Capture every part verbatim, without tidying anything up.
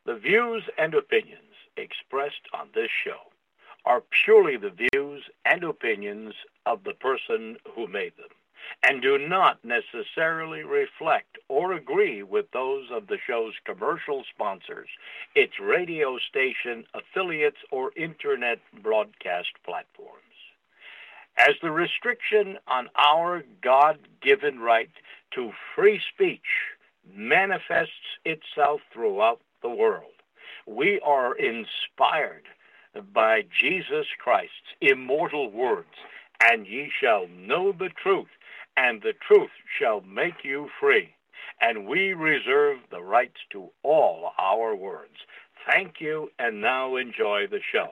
The views and opinions expressed on this show are purely the views and opinions of the person who made them, and do not necessarily reflect or agree with those of the show's commercial sponsors, its radio station affiliates, or internet broadcast platforms. As the restriction on our God-given right to free speech manifests itself throughout the world, we are inspired by Jesus Christ's immortal words, and ye shall know the truth, and the truth shall make you free. And we reserve the rights to all our words. Thank you, and now enjoy the show.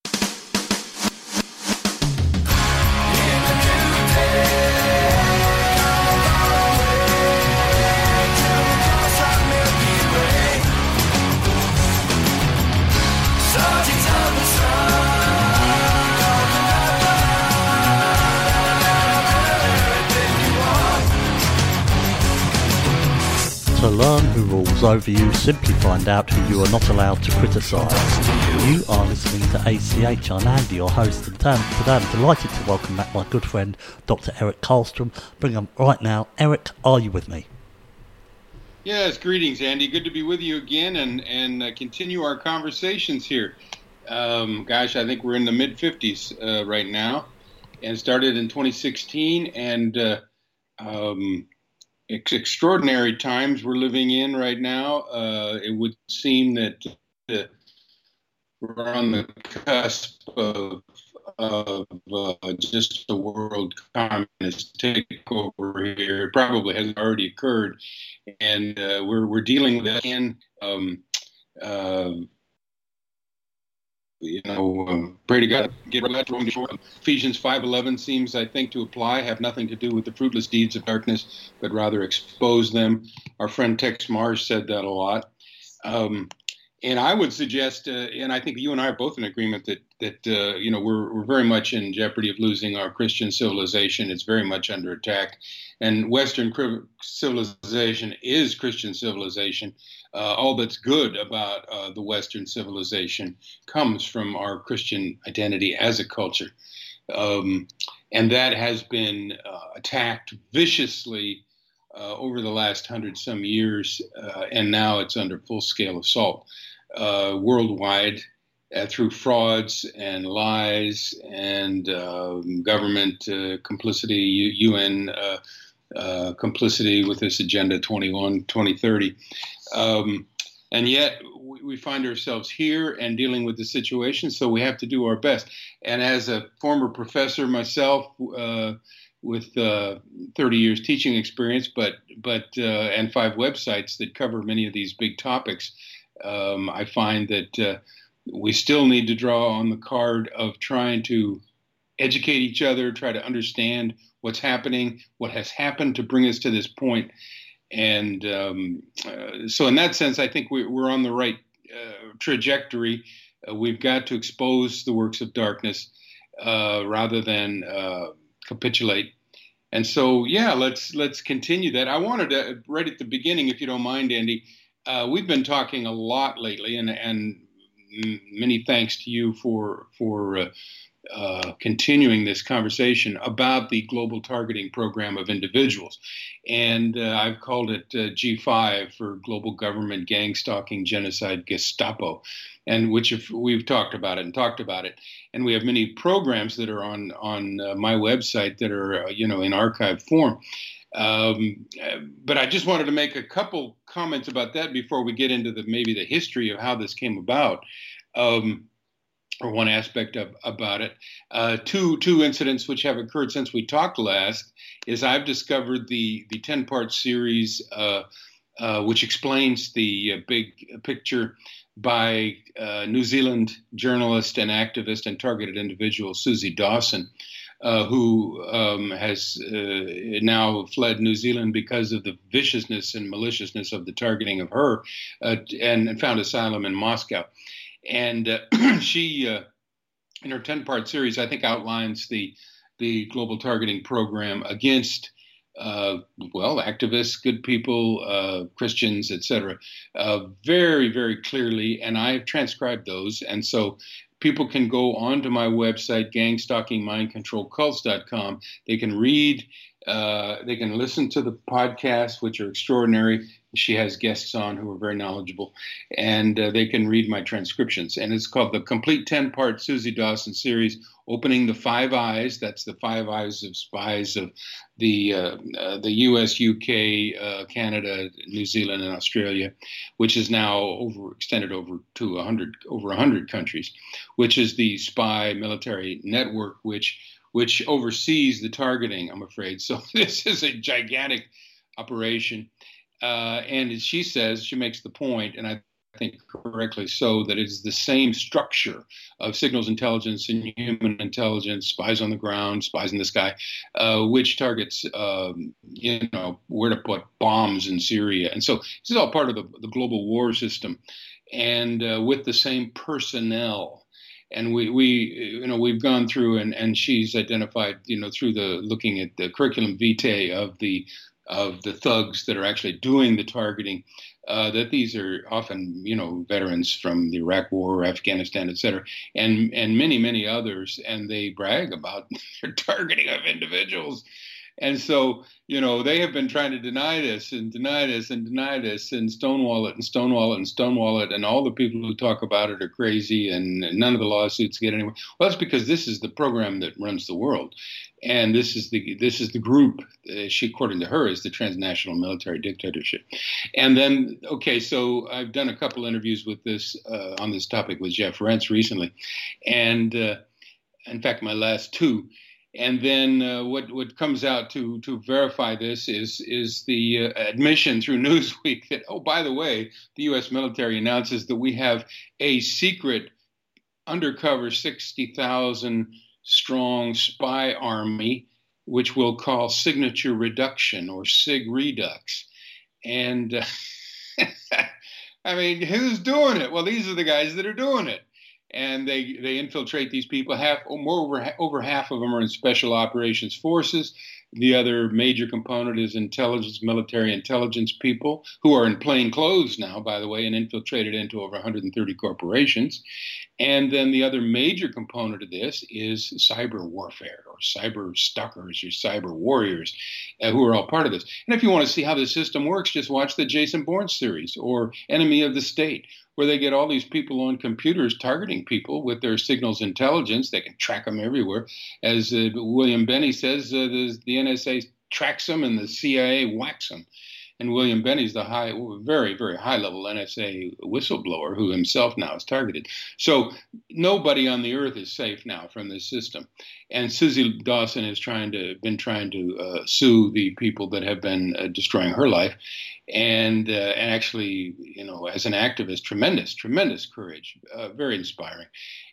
To learn who rules over you, simply find out who you are not allowed to criticise. You are listening to A C H. I'm Andy, your host, and today I'm delighted to welcome back my good friend, Doctor Eric Karlstrom. Bring him right now. Eric, are you with me? Yes, greetings, Andy. Good to be with you again and, and uh, continue our conversations here. Um, gosh, I think we're in the mid-fifties uh, right now, and started in twenty sixteen, and uh, um, ex- extraordinary times we're living in right now. Uh, it would seem that uh, we're on the cusp of, of uh, just a world communist takeover here. It probably has already occurred, and uh, we're we're dealing with that in. Um, uh, You know, um, pray to God, get left Rome before Ephesians five eleven seems, I think, to apply, have nothing to do with the fruitless deeds of darkness, but rather expose them. Our friend Tex Mars said that a lot. Um, and I would suggest, uh, and I think you and I are both in agreement that, that uh, you know, we're, we're very much in jeopardy of losing our Christian civilization. It's very much under attack. And Western civilization is Christian civilization. Uh, all that's good about uh, the Western civilization comes from our Christian identity as a culture. Um, and that has been uh, attacked viciously uh, over the last hundred some years, uh, and now it's under full-scale assault uh, worldwide uh, through frauds and lies and uh, government uh, complicity, U- UN uh, uh, complicity with this Agenda twenty-one, twenty thirty. Um, and yet we, we find ourselves here and dealing with the situation, so we have to do our best. And as a former professor myself, uh, with uh, thirty years teaching experience, but but uh, and five websites that cover many of these big topics, um, I find that uh, we still need to draw on the card of trying to educate each other, try to understand what's happening, what has happened to bring us to this point. And um, uh, so in that sense, I think we, we're on the right uh, trajectory. Uh, we've got to expose the works of darkness uh, rather than uh, capitulate. And so, yeah, let's let's continue that. I wanted to, right at the beginning, if you don't mind, Andy, uh, we've been talking a lot lately, and, and many thanks to you for, for uh, Uh, continuing this conversation about the global targeting program of individuals. And uh, I've called it uh, G five for Global Government Gang Stalking Genocide Gestapo, and which if we've talked about it and talked about it. And we have many programs that are on, on uh, my website that are, uh, you know, in archive form. Um, but I just wanted to make a couple comments about that before we get into the maybe the history of how this came about. Um, or one aspect of about it. Uh, two two incidents which have occurred since we talked last is I've discovered the the ten-part series uh, uh, which explains the uh, big picture by uh, New Zealand journalist and activist and targeted individual Susie Dawson, uh, who um, has uh, now fled New Zealand because of the viciousness and maliciousness of the targeting of her, uh, and, and found asylum in Moscow. And uh, she, uh, in her ten-part series, I think outlines the the global targeting program against uh, well, activists, good people, uh, Christians, et cetera, uh, very, very clearly, and I've transcribed those. And so people can go onto my website, gang stalking mind control cults dot com. They can read, uh, they can listen to the podcasts, which are extraordinary. She has guests on who are very knowledgeable, and uh, they can read my transcriptions. And it's called the Complete ten-Part Susie Dawson Series, Opening the Five Eyes. That's the five eyes of spies of the uh, uh, the U S, U K, uh, Canada, New Zealand, and Australia, which is now over extended over to one hundred over one hundred countries, which is the spy military network, which which oversees the targeting, I'm afraid. So this is a gigantic operation. Uh, and as she says, she makes the point, and I think correctly so, that it's the same structure of signals intelligence and human intelligence, spies on the ground, spies in the sky, uh, which targets, um, you know, where to put bombs in Syria. And so this is all part of the, the global war system, and uh, with the same personnel. And we, we, you know, we've gone through, and, and she's identified, you know, through the looking at the curriculum vitae of the of the thugs that are actually doing the targeting, uh, that these are often, you know, veterans from the Iraq War, Afghanistan, et cetera, and, and many, many others. And they brag about their targeting of individuals. And so, you know, they have been trying to deny this and deny this and deny this and stonewall it and stonewall it and stonewall it. And all the people who talk about it are crazy, and none of the lawsuits get anywhere. Well, that's because this is the program that runs the world. And this is the this is the group, uh, she, according to her, is the transnational military dictatorship. And then, okay, so I've done a couple interviews with this uh, on this topic with Jeff Rense recently. And uh, in fact, my last two. And then uh, what what comes out to to verify this is is the uh, admission through Newsweek that, oh, by the way, the U S military announces that we have a secret undercover sixty thousand strong spy army, which we'll call Signature Reduction or Sig Redux. And uh, I mean, who's doing it? Well, these are the guys that are doing it. And they, they infiltrate these people. Half, more over, over half of them are in special operations forces. The other major component is intelligence, military intelligence people who are in plain clothes now, by the way, and infiltrated into over one hundred thirty corporations. And then the other major component of this is cyber warfare, or cyber stalkers, or cyber warriors, uh, who are all part of this. And if you want to see how the system works, just watch the Jason Bourne series or Enemy of the State, where they get all these people on computers targeting people with their signals intelligence. They can track them everywhere. As uh, William Benny says, uh, the, the N S A tracks them and the C I A whacks them. And William Benny's the high, very, very high-level N S A whistleblower who himself now is targeted. So nobody on the earth is safe now from this system. And Susie Dawson has trying to been trying to uh, sue the people that have been uh, destroying her life. And, uh, and actually, you know, as an activist, tremendous, tremendous courage, uh, very inspiring.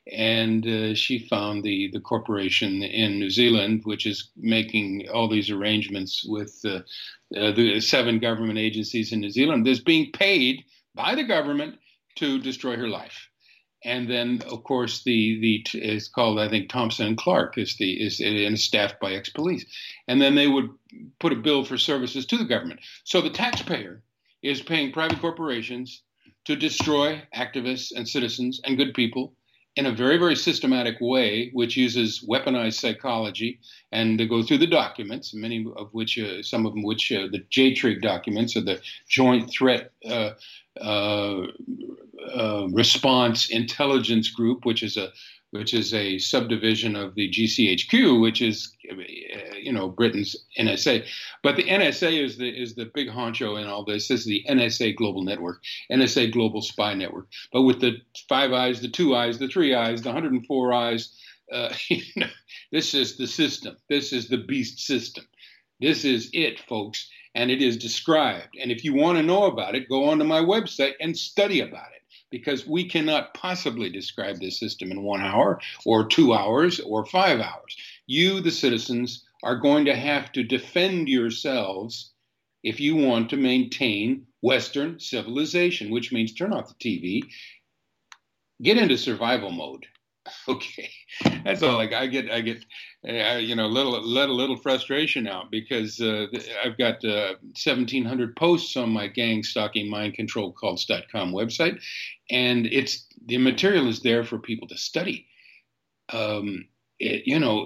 And uh, she found the, the corporation in New Zealand, which is making all these arrangements with uh, uh, the seven government agencies in New Zealand, that's being paid by the government to destroy her life. And then, of course, the the it's called, I think, Thompson and Clark is the is and staffed by ex-police. And then they would put a bill for services to the government. So the taxpayer is paying private corporations to destroy activists and citizens and good people in a very, very systematic way, which uses weaponized psychology. And they go through the documents, many of which, uh, some of them, which uh, the J TRIG documents, or the Joint Threat uh, uh, uh, Response Intelligence Group, which is a which is a subdivision of the G C H Q, which is, uh, you know, Britain's N S A. But the N S A is the is the big honcho in all this. This is the N S A Global Network, N S A Global Spy Network. But with the five eyes, the two eyes, the three eyes, the one hundred four eyes, uh, you know, this is the system. This is the beast system. This is it, folks, and it is described. And if you want to know about it, go onto my website and study about it, because we cannot possibly describe this system in one hour or two hours or five hours. You, the citizens, are going to have to defend yourselves if you want to maintain Western civilization, which means turn off the T V, get into survival mode. Okay, that's all. Like I get, I get, uh, you know, little let a little frustration out because uh, I've got uh, seventeen hundred posts on my gang stalking mind control cults dot com website, and it's the material is there for people to study. Um, it, you know,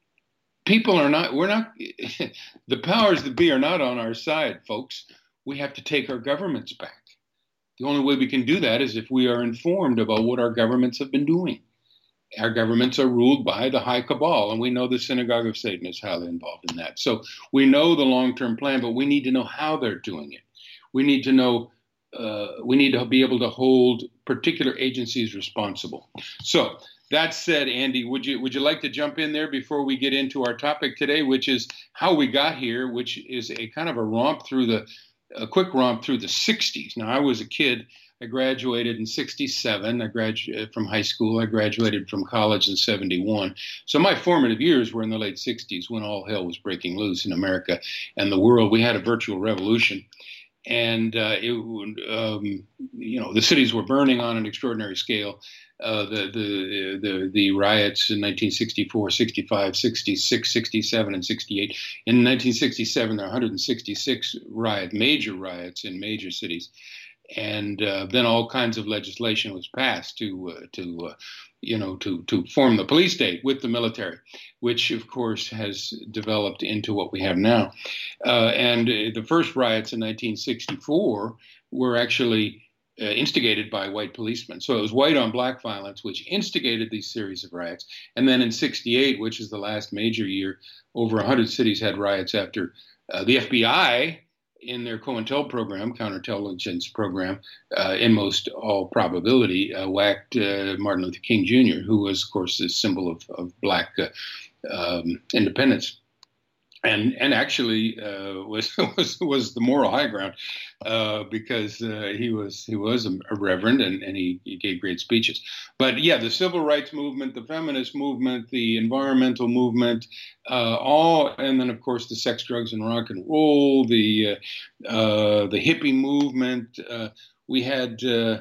people are not. We're not. The powers that be are not on our side, folks. We have to take our governments back. The only way we can do that is if we are informed about what our governments have been doing. Our governments are ruled by the high cabal, and we know the Synagogue of Satan is highly involved in that. So we know the long-term plan, but we need to know how they're doing it. We need to know, uh, we need to be able to hold particular agencies responsible. So that said, Andy, would you would you like to jump in there before we get into our topic today, which is how we got here, which is a kind of a romp through the, a quick romp through the sixties. Now, I was a kid. I graduated in sixty-seven. I graduated from high school. I graduated from college in seventy-one. So my formative years were in the late sixties when all hell was breaking loose in America and the world. We had a virtual revolution. And, uh, it, um, you know, the cities were burning on an extraordinary scale. Uh, the, the, the, the riots in nineteen sixty-four, sixty-five, sixty-six, sixty-seven, and sixty-eight. In nineteen sixty-seven, there were one hundred sixty-six riot, major riots in major cities. And uh, then all kinds of legislation was passed to, uh, to uh, you know, to, to form the police state with the military, which, of course, has developed into what we have now. Uh, and uh, the first riots in nineteen sixty-four were actually uh, instigated by white policemen. So it was white on black violence, which instigated these series of riots. And then in sixty-eight, which is the last major year, over one hundred cities had riots after uh, the F B I, in their COINTEL program, counterintelligence program, uh, in most all probability, uh, whacked uh, Martin Luther King Junior, who was, of course, the symbol of, of black uh, um, independence, and and actually uh, was was was the moral high ground uh, because uh, he was he was a, a reverend and, and he, he gave great speeches. But yeah, the civil rights movement, the feminist movement, the environmental movement, uh, all, and then of course the sex, drugs, and rock and roll, the uh, uh, the hippie movement. Uh, we had uh,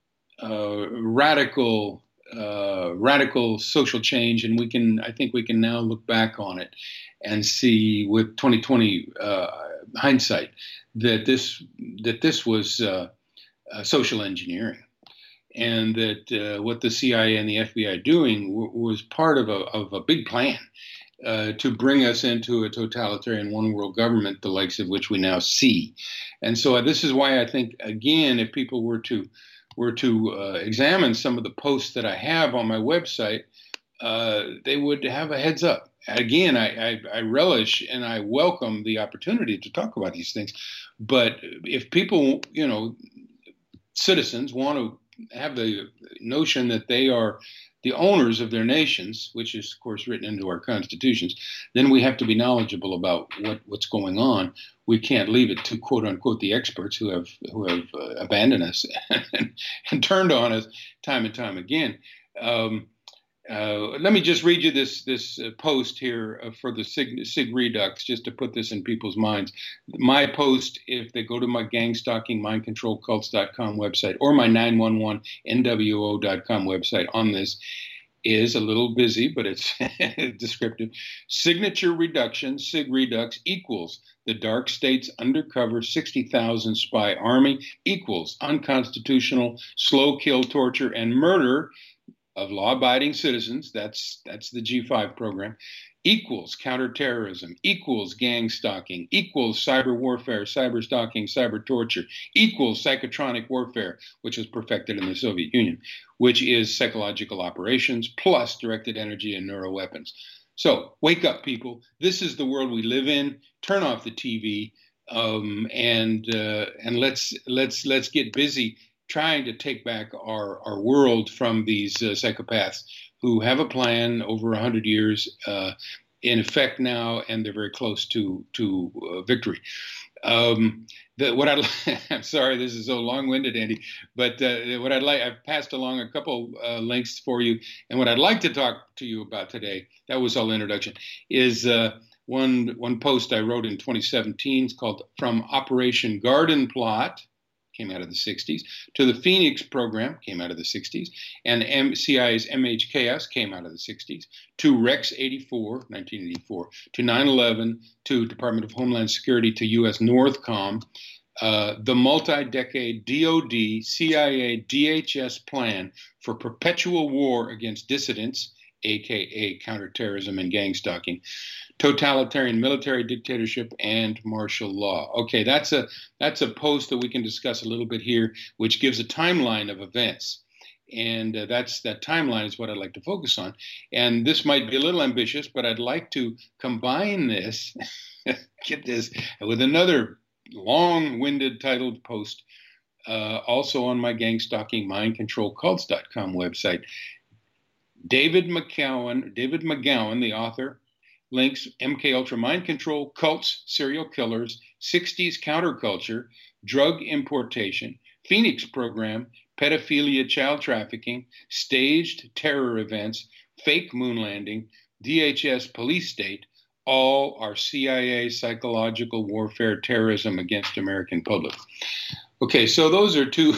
uh, radical. Uh, radical social change, and we can, I think we can now look back on it and see with twenty twenty uh, hindsight that this that this was uh, uh, social engineering, and that uh, what the C I A and the F B I are doing w- was part of a of a big plan uh, to bring us into a totalitarian one world government, the likes of which we now see. And so uh, this is why I think, again, if people were to were to uh, examine some of the posts that I have on my website, uh, they would have a heads up. Again, I, I, I relish and I welcome the opportunity to talk about these things. But if people, you know, citizens want to have the notion that they are the owners of their nations, which is, of course, written into our constitutions, then we have to be knowledgeable about what, what's going on. We can't leave it to, quote unquote, the experts who have who have uh, abandoned us and, and turned on us time and time again. Um, uh, let me just read you this this uh, post here uh, for the Sig, Sig Redux, just to put this in people's minds. My post, if they go to my gang stalking mind control cults dot com website or my nine one one N W O dot com website on this, is a little busy, but it's descriptive. Signature reduction, Sig Redux, equals the dark state's undercover sixty thousand spy army, equals unconstitutional slow kill, torture, and murder of law-abiding citizens. That's that's the G five program. Equals counterterrorism, equals gang stalking, equals cyber warfare, cyber stalking, cyber torture, equals psychotronic warfare, which was perfected in the Soviet Union, which is psychological operations plus directed energy and neuroweapons. So wake up, people. This is the world we live in. Turn off the T V um, and uh, and let's let's let's get busy trying to take back our, our world from these uh, psychopaths who have a plan over one hundred years uh, in effect now, and they're very close to to uh, victory. Um, the, what I'd I'm sorry, this is so long-winded, Andy, but uh, what I'd like, I've passed along a couple uh, links for you, and what I'd like to talk to you about today, that was all introduction, is uh, one one post I wrote in twenty seventeen. It's called From Operation Garden Plot came out of the sixties, to the Phoenix program, came out of the sixties, and M- C I A's M H K S came out of the sixties, to Rex eighty-four, nineteen eighty-four, to nine eleven, to Department of Homeland Security, to U S Northcom, uh, the multi-decade D O D, C I A, D H S plan for perpetual war against dissidents, aka counterterrorism and gang stalking, totalitarian military dictatorship, and martial law. Okay, that's a that's a post that we can discuss a little bit here, which gives a timeline of events. And uh, that's that timeline is what I'd like to focus on. And this might be a little ambitious, but I'd like to combine this, get this, with another long-winded titled post, uh, also on my gang stalking mind control cults dot com website. David McGowan, David McGowan, the author, links M K Ultra mind control, cults, serial killers, sixties counterculture, drug importation, Phoenix program, pedophilia, child trafficking, staged terror events, fake moon landing, D H S police state, all are C I A psychological warfare terrorism against American public. Okay, so those are two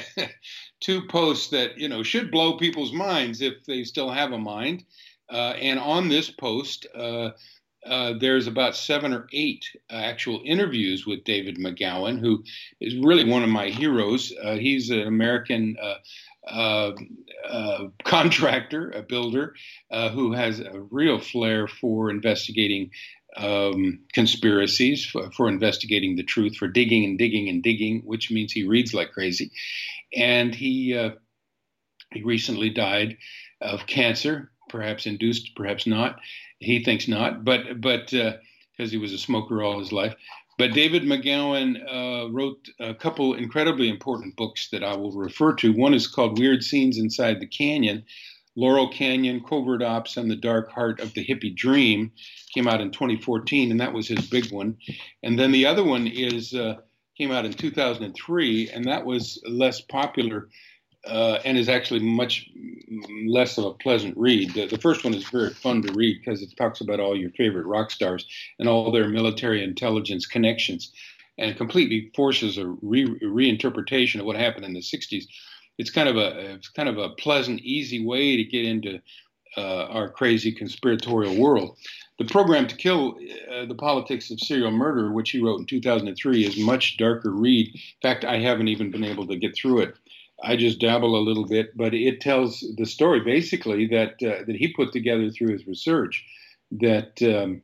two posts that, you know, should blow people's minds if they still have a mind. Uh, and on this post, uh, uh, there's about seven or eight uh, actual interviews with David McGowan, who is really one of my heroes. Uh, he's an American uh, uh, uh, contractor, a builder, uh, who has a real flair for investigating um, conspiracies, for, for investigating the truth, for digging and digging and digging, which means he reads like crazy. And he uh, he recently died of cancer, perhaps induced, perhaps not. He thinks not, but but because uh, he was a smoker all his life. But David McGowan uh, wrote a couple incredibly important books that I will refer to. One is called Weird Scenes Inside the Canyon, Laurel Canyon, Covert Ops, and the Dark Heart of the Hippie Dream. Came out in twenty fourteen, and that was his big one. And then the other one is uh, came out in two thousand three, and that was less popular uh, and is actually much less of a pleasant read. The, the first one is very fun to read because it talks about all your favorite rock stars and all their military intelligence connections, and completely forces a re- reinterpretation of what happened in the sixties. It's kind of a it's kind of a pleasant, easy way to get into uh, our crazy conspiratorial world. The Program to Kill uh, the Politics of Serial Murder, which he wrote in two thousand three, is much darker read. In fact, I haven't even been able to get through it. I just dabble a little bit, but it tells the story basically that uh, that he put together through his research, that um,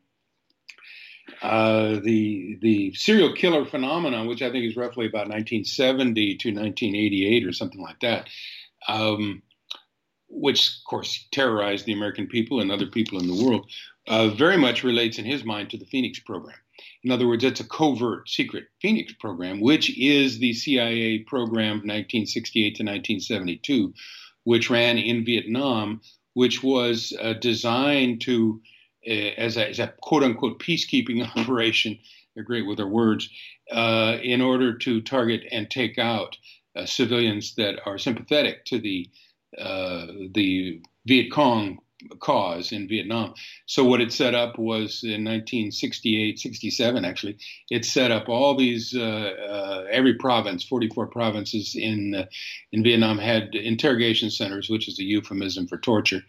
uh, the the serial killer phenomenon, which I think is roughly about nineteen seventy to nineteen eighty-eight or something like that, um, which of course terrorized the American people and other people in the world, uh, very much relates in his mind to the Phoenix program. In other words, it's a covert, secret Phoenix program, which is the C I A program of nineteen sixty-eight to nineteen seventy-two, which ran in Vietnam, which was uh, designed to, uh, as, a, as a quote-unquote peacekeeping operation, they're great with their words, uh, in order to target and take out uh, civilians that are sympathetic to the uh, the Viet Cong cause in Vietnam. So what it set up was in nineteen sixty-eight, sixty-seven, actually, it set up all these, uh, uh, every province, forty-four provinces in uh, in Vietnam had interrogation centers, which is a euphemism for torture.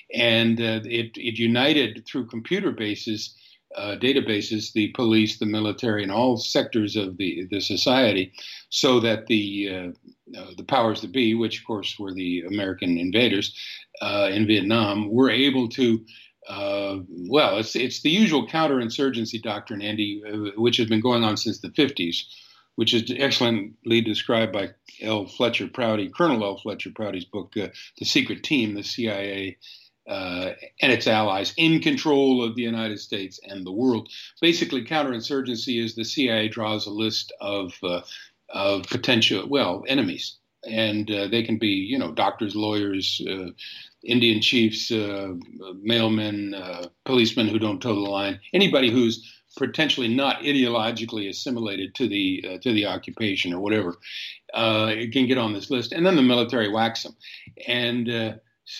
And uh, it, it united through computer bases, uh, databases, the police, the military, and all sectors of the, the society, so that the uh, uh, the powers that be, which of course were the American invaders, Uh, in Vietnam, were able to, uh, well, it's it's the usual counterinsurgency doctrine, Andy, uh, which has been going on since the fifties, which is excellently described by L. Fletcher Prouty, Colonel L. Fletcher Prouty's book, uh, The Secret Team, the C I A uh, and its allies in control of the United States and the world. Basically, counterinsurgency is the C I A draws a list of, uh, of potential, well, enemies. And uh, they can be, you know, doctors, lawyers, uh, Indian chiefs, uh, mailmen, uh, policemen who don't toe the line, anybody who's potentially not ideologically assimilated to the uh, to the occupation or whatever, uh, can get on this list. And then the military whacks them. And uh,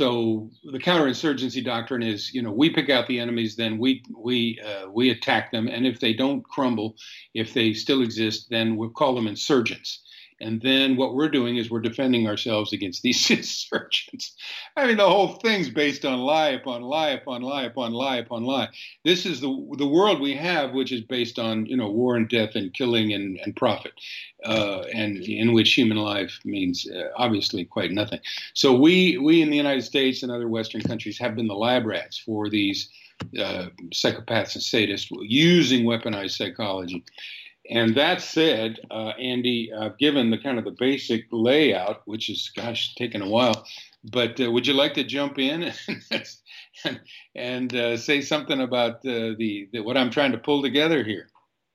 so the counterinsurgency doctrine is, you know, we pick out the enemies, then we we uh, we attack them, and if they don't crumble, if they still exist, then we'll call them insurgents. And then what we're doing is we're defending ourselves against these insurgents. I mean, the whole thing's based on lie upon lie upon lie upon lie upon lie. This is the the world we have, which is based on, you know, war and death and killing and, and profit, uh, and in which human life means uh, obviously quite nothing. So we we in the United States and other Western countries have been the lab rats for these uh, psychopaths and sadists using weaponized psychology. And that said, uh, Andy, I've given the kind of the basic layout, which is, gosh, taken a while. But uh, would you like to jump in and, and uh, say something about uh, the, the what I'm trying to pull together here?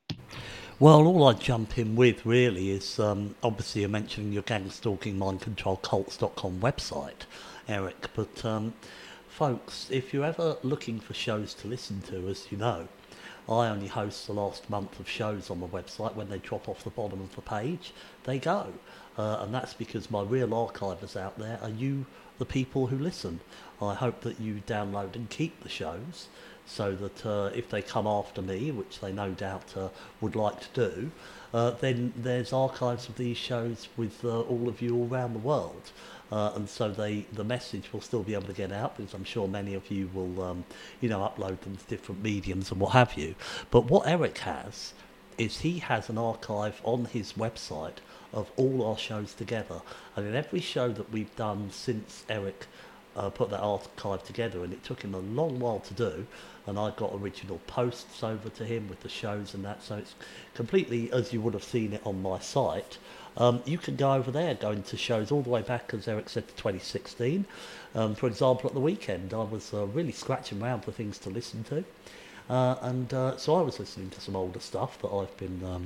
Well, all I jump in with really is um, obviously you're mentioning your gang stalking mind control cults dot com website, Eric. But um, folks, if you're ever looking for shows to listen to, as you know, I only host the last month of shows on my website. When they drop off the bottom of the page, they go. Uh, and that's because my real archivers out there are you, the people who listen. I hope that you download and keep the shows so that uh, if they come after me, which they no doubt uh, would like to do, uh, then there's archives of these shows with uh, all of you all around the world. Uh, and so they, the message will still be able to get out, because I'm sure many of you will, um, you know, upload them to different mediums and what have you. But what Eric has is he has an archive on his website of all our shows together. And in every show that we've done since Eric uh, put that archive together, and it took him a long while to do, and I got original posts over to him with the shows and that, so it's completely as you would have seen it on my site. Um, you can go over there, go into shows all the way back, as Eric said, to twenty sixteen. Um, for example, at the weekend, I was uh, really scratching around for things to listen to. Uh, and uh, so I was listening to some older stuff that I've been um,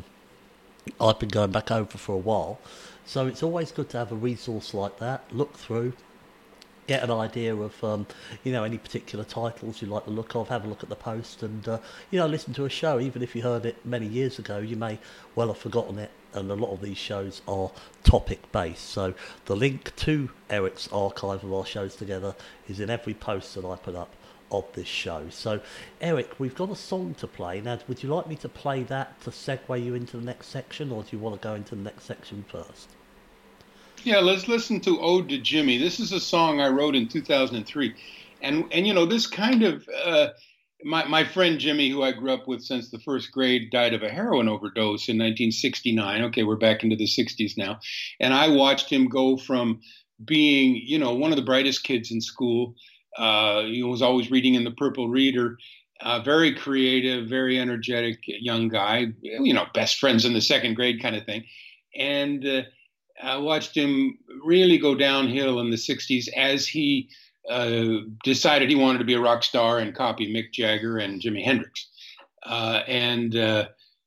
I've been going back over for a while. So it's always good to have a resource like that, look through, get an idea of, um, you know, any particular titles you like the look of, have a look at the post and, uh, you know, listen to a show. Even if you heard it many years ago, you may well have forgotten it. And a lot of these shows are topic-based. So the link to Eric's archive of our shows together is in every post that I put up of this show. So, Eric, we've got a song to play. Now, would you like me to play that to segue you into the next section, or do you want to go into the next section first? Yeah, let's listen to Ode to Jimmy. This is a song I wrote in two thousand three. And, and you know, this kind of... Uh, My my friend Jimmy, who I grew up with since the first grade, died of a heroin overdose in nineteen sixty-nine. Okay, we're back into the sixties now. And I watched him go from being, you know, one of the brightest kids in school. Uh, he was always reading in the Purple Reader. Uh, very creative, very energetic young guy. You know, best friends in the second grade kind of thing. And uh, I watched him really go downhill in the sixties as he Uh, decided he wanted to be a rock star and copy Mick Jagger and Jimi Hendrix. Uh, and uh,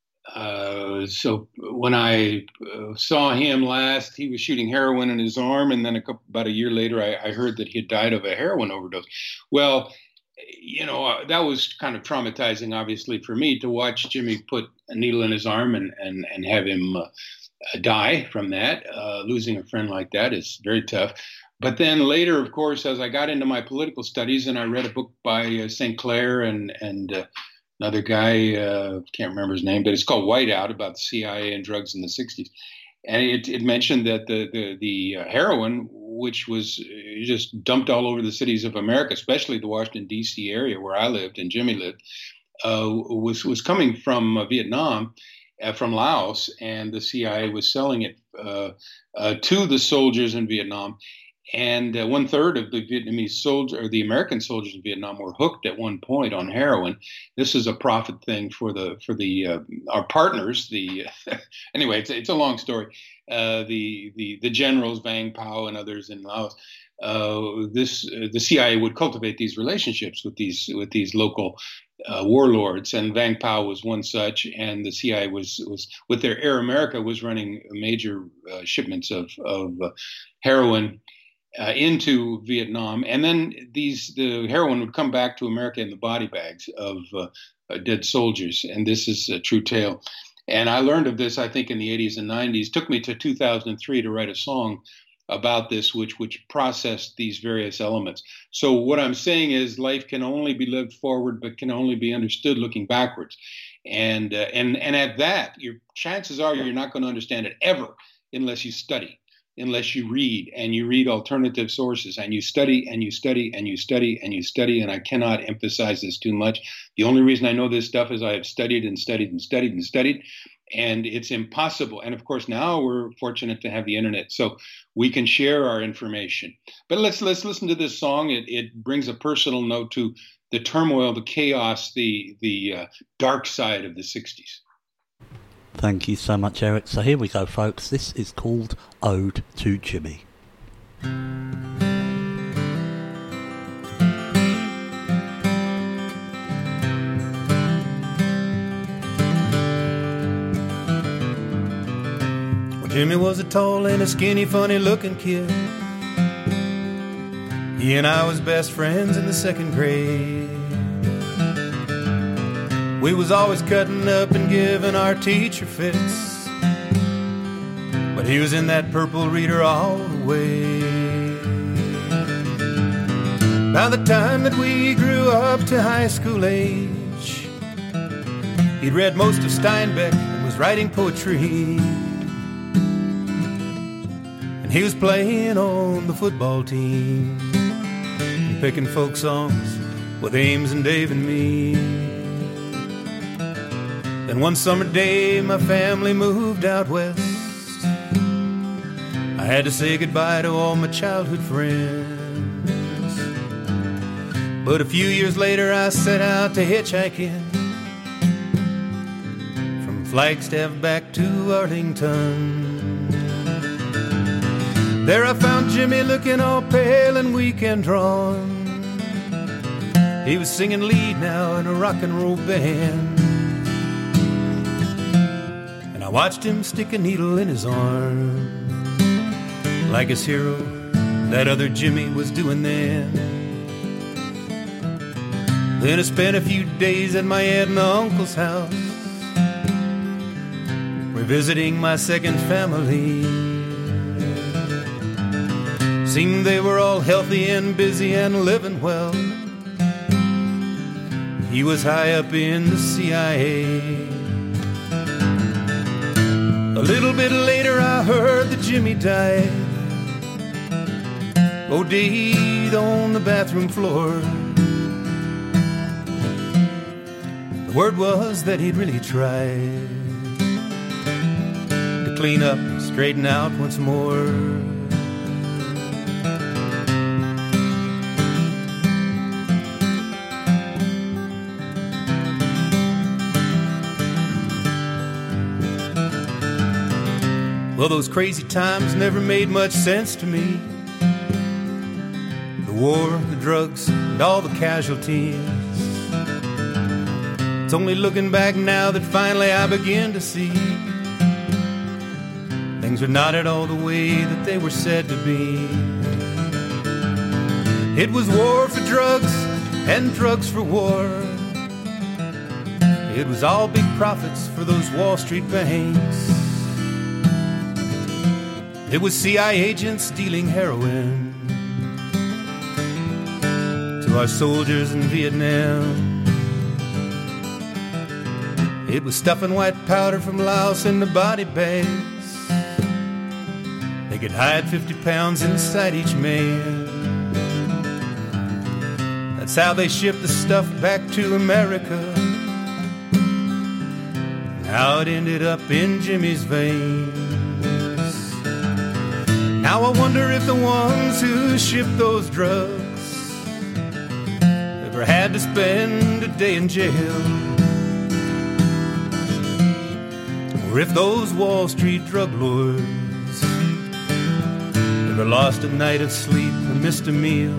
uh, so when I uh, saw him last, he was shooting heroin in his arm. And then a couple, about a year later, I, I heard that he had died of a heroin overdose. Well, you know, uh, that was kind of traumatizing, obviously, for me to watch Jimmy put a needle in his arm and, and, and have him uh, die from that. Uh, losing a friend like that is very tough. But then later, of course, as I got into my political studies and I read a book by uh, Saint Clair and and uh, another guy, uh, can't remember his name, but it's called Whiteout, about the C I A and drugs in the sixties. And it, it mentioned that the, the, the heroin, which was just dumped all over the cities of America, especially the Washington, D C area where I lived and Jimmy lived, uh, was, was coming from uh, Vietnam, uh, from Laos, and the C I A was selling it uh, uh, to the soldiers in Vietnam. And uh, one third of the Vietnamese soldiers, or the American soldiers in Vietnam, were hooked at one point on heroin. This is a profit thing for the for the uh, our partners. The anyway, it's it's a long story. Uh, the the the generals Vang Pao and others in Laos. Uh, this uh, the C I A would cultivate these relationships with these with these local uh, warlords, and Vang Pao was one such. And the C I A was was with their Air America was running major uh, shipments of of uh, heroin Uh, into Vietnam, and then these the heroin would come back to America in the body bags of uh, uh, dead soldiers, and this is a true tale. And I learned of this, I think, in the eighties and nineties. It took me to two thousand three to write a song about this, which which processed these various elements. So what I'm saying is, life can only be lived forward, but can only be understood looking backwards. And uh, and and at that, your chances are you're not going to understand it ever unless you study, unless you read and you read alternative sources and you study and you study and you study and you study. And I cannot emphasize this too much. The only reason I know this stuff is I have studied and studied and studied and studied. And it's impossible. And of course, now we're fortunate to have the internet, so we can share our information. But let's let's listen to this song. It it brings a personal note to the turmoil, the chaos, the the uh, dark side of the sixties. Thank you so much, Eric. So here we go, folks. This is called Ode to Jimmy. Jimmy was a tall and a skinny, funny-looking kid. He and I was best friends in the second grade. We was always cutting up and giving our teacher fits, but he was in that purple reader all the way. By the time that we grew up to high school age, he'd read most of Steinbeck and was writing poetry. He was playing on the football team and picking folk songs with Ames and Dave and me. Then one summer day my family moved out west. I had to say goodbye to all my childhood friends. But a few years later I set out to hitchhiking from Flagstaff back to Arlington. There I found Jimmy looking all pale and weak and drawn. He was singing lead now in a rock and roll band. And I watched him stick a needle in his arm, like his hero, that other Jimmy, was doing then. Then I spent a few days at my aunt and uncle's house, revisiting my second family. Seemed they were all healthy and busy and living well. He was high up in the C I A. A little bit later I heard that Jimmy died, O D'd on the bathroom floor. The word was that he'd really tried to clean up, straighten out once more. Well, those crazy times never made much sense to me. The war, the drugs, and all the casualties. It's only looking back now that finally I begin to see things were not at all the way that they were said to be. It was war for drugs and drugs for war. It was all big profits for those Wall Street banks. It was C I A agents dealing heroin to our soldiers in Vietnam. It was stuffing white powder from Laos into body bags. They could hide fifty pounds inside each man. That's how they shipped the stuff back to America. And how it ended up in Jimmy's veins. Now I wonder if the ones who shipped those drugs ever had to spend a day in jail, or if those Wall Street drug lords ever lost a night of sleep or missed a meal.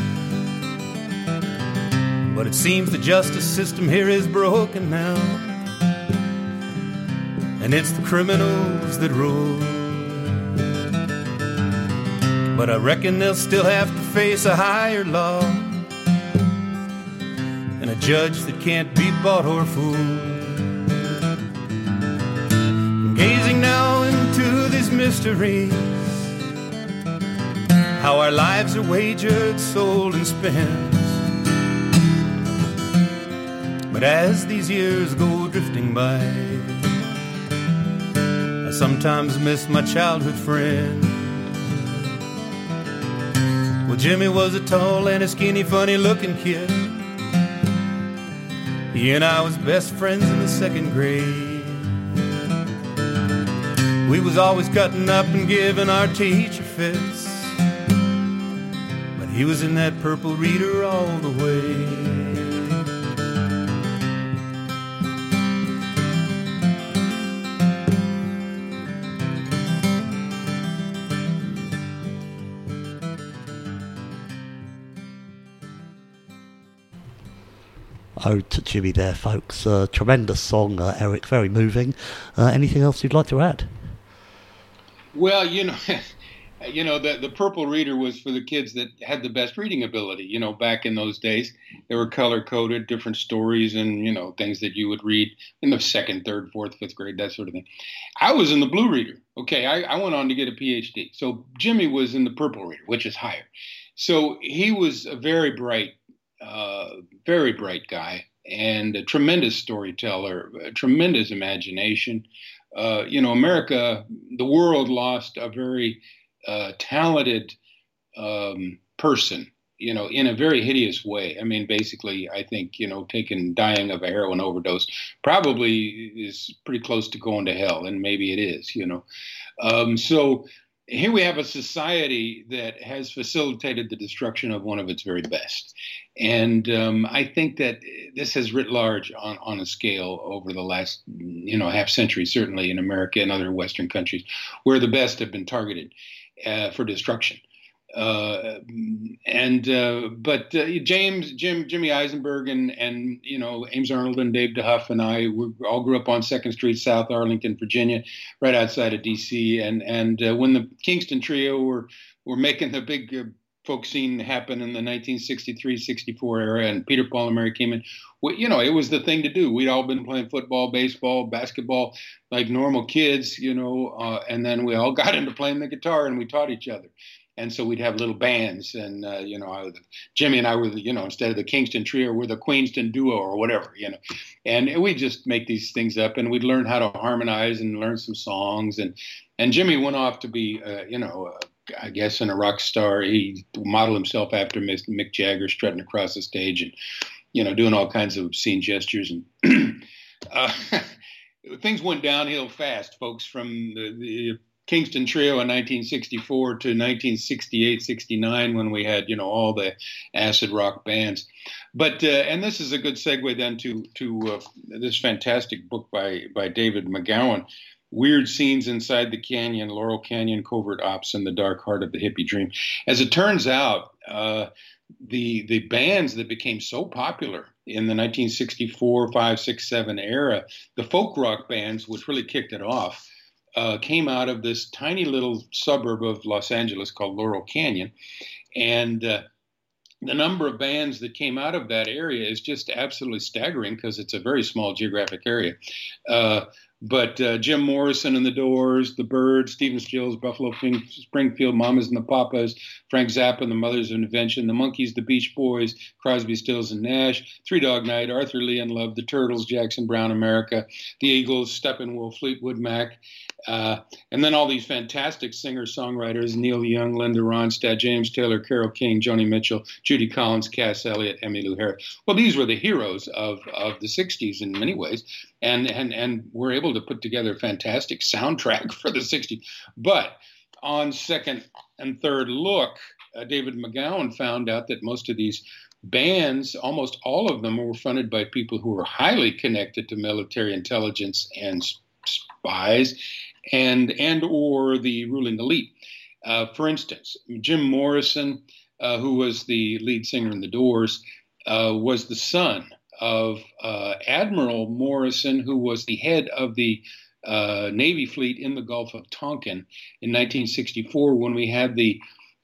But it seems the justice system here is broken now, and it's the criminals that rule. But I reckon they'll still have to face a higher law and a judge that can't be bought or fooled. Gazing now into these mysteries, how our lives are wagered, sold, and spent. But as these years go drifting by, I sometimes miss my childhood friend. Well, Jimmy was a tall and a skinny, funny-looking kid. He and I was best friends in the second grade. We was always cutting up and giving our teacher fits, but he was in that purple reader all the way. Ode to Jimmy there, folks. Uh, tremendous song, uh, Eric, very moving. Uh, anything else you'd like to add? Well, you know, you know, the, the Purple Reader was for the kids that had the best reading ability. You know, back in those days, they were color-coded, different stories and, you know, things that you would read in the second, third, fourth, fifth grade, that sort of thing. I was in the Blue Reader. Okay, I, I went on to get a P H D. So Jimmy was in the Purple Reader, which is higher. So he was a very bright Uh, very bright guy and a tremendous storyteller, a tremendous imagination. Uh, you know, America, the world lost a very uh, talented um, person, you know, in a very hideous way. I mean, basically, I think, you know, taking, dying of a heroin overdose probably is pretty close to going to hell, and maybe it is, you know. Um, so here we have a society that has facilitated the destruction of one of its very best. And um, I think that this has writ large on, on a scale over the last, you know, half century, certainly in America and other Western countries, where the best have been targeted uh, for destruction. Uh, and uh, but uh, James, Jim, Jimmy Eisenberg, and and you know Ames Arnold and Dave DeHuff and I we all grew up on Second Street, South Arlington, Virginia, right outside of D C. And and uh, when the Kingston Trio were were making the big uh, folk scene happen in the nineteen sixty-three sixty-four era, and Peter, Paul, and Mary came in, we, you know, it was the thing to do. We'd all been playing football, baseball, basketball, like normal kids, you know, uh, and then we all got into playing the guitar, and we taught each other. And so we'd have little bands, and, uh, you know, I, Jimmy and I were, the, you know, instead of the Kingston Trio, we're the Queenston Duo or whatever, you know. And we'd just make these things up, and we'd learn how to harmonize and learn some songs. And, and Jimmy went off to be, uh, you know, uh, I guess, in a rock star. He modeled himself after Mick Jagger, strutting across the stage and, you know, doing all kinds of obscene gestures. And uh, things went downhill fast, folks, from the, the Kingston Trio in nineteen sixty-four to nineteen sixty-eight, sixty-nine, when we had, you know, all the acid rock bands. But, uh, and this is a good segue then to, to uh, this fantastic book by, by David McGowan, Weird Scenes Inside the Canyon, Laurel Canyon Covert Ops and the Dark Heart of the Hippie Dream. As it turns out, uh, the, the bands that became so popular in the nineteen sixty-four, five, six, seven era, the folk rock bands, which really kicked it off, Uh, came out of this tiny little suburb of Los Angeles called Laurel Canyon. And uh, the number of bands that came out of that area is just absolutely staggering because it's a very small geographic area. Uh, but uh, Jim Morrison and the Doors, the Byrds, Stephen Stills, Buffalo Springfield, Mamas and the Papas, Frank Zappa and the Mothers of Invention, the Monkees, the Beach Boys, Crosby, Stills and Nash, Three Dog Night, Arthur Lee and Love, the Turtles, Jackson Browne America, the Eagles, Steppenwolf, Fleetwood Mac, uh, and then all these fantastic singer-songwriters, Neil Young, Linda Ronstadt, James Taylor, Carole King, Joni Mitchell, Judy Collins, Cass Elliot, Emmylou Harris. Well, these were the heroes of, of the sixties in many ways, and, and, and were able to put together a fantastic soundtrack for the sixties. But on second and third look, uh, David McGowan found out that most of these bands, almost all of them, were funded by people who were highly connected to military intelligence and spies and and or the ruling elite. Uh, for instance, Jim Morrison, uh, who was the lead singer in The Doors, uh, was the son of uh, Admiral Morrison, who was the head of the uh, Navy fleet in the Gulf of Tonkin in nineteen sixty-four, when we had the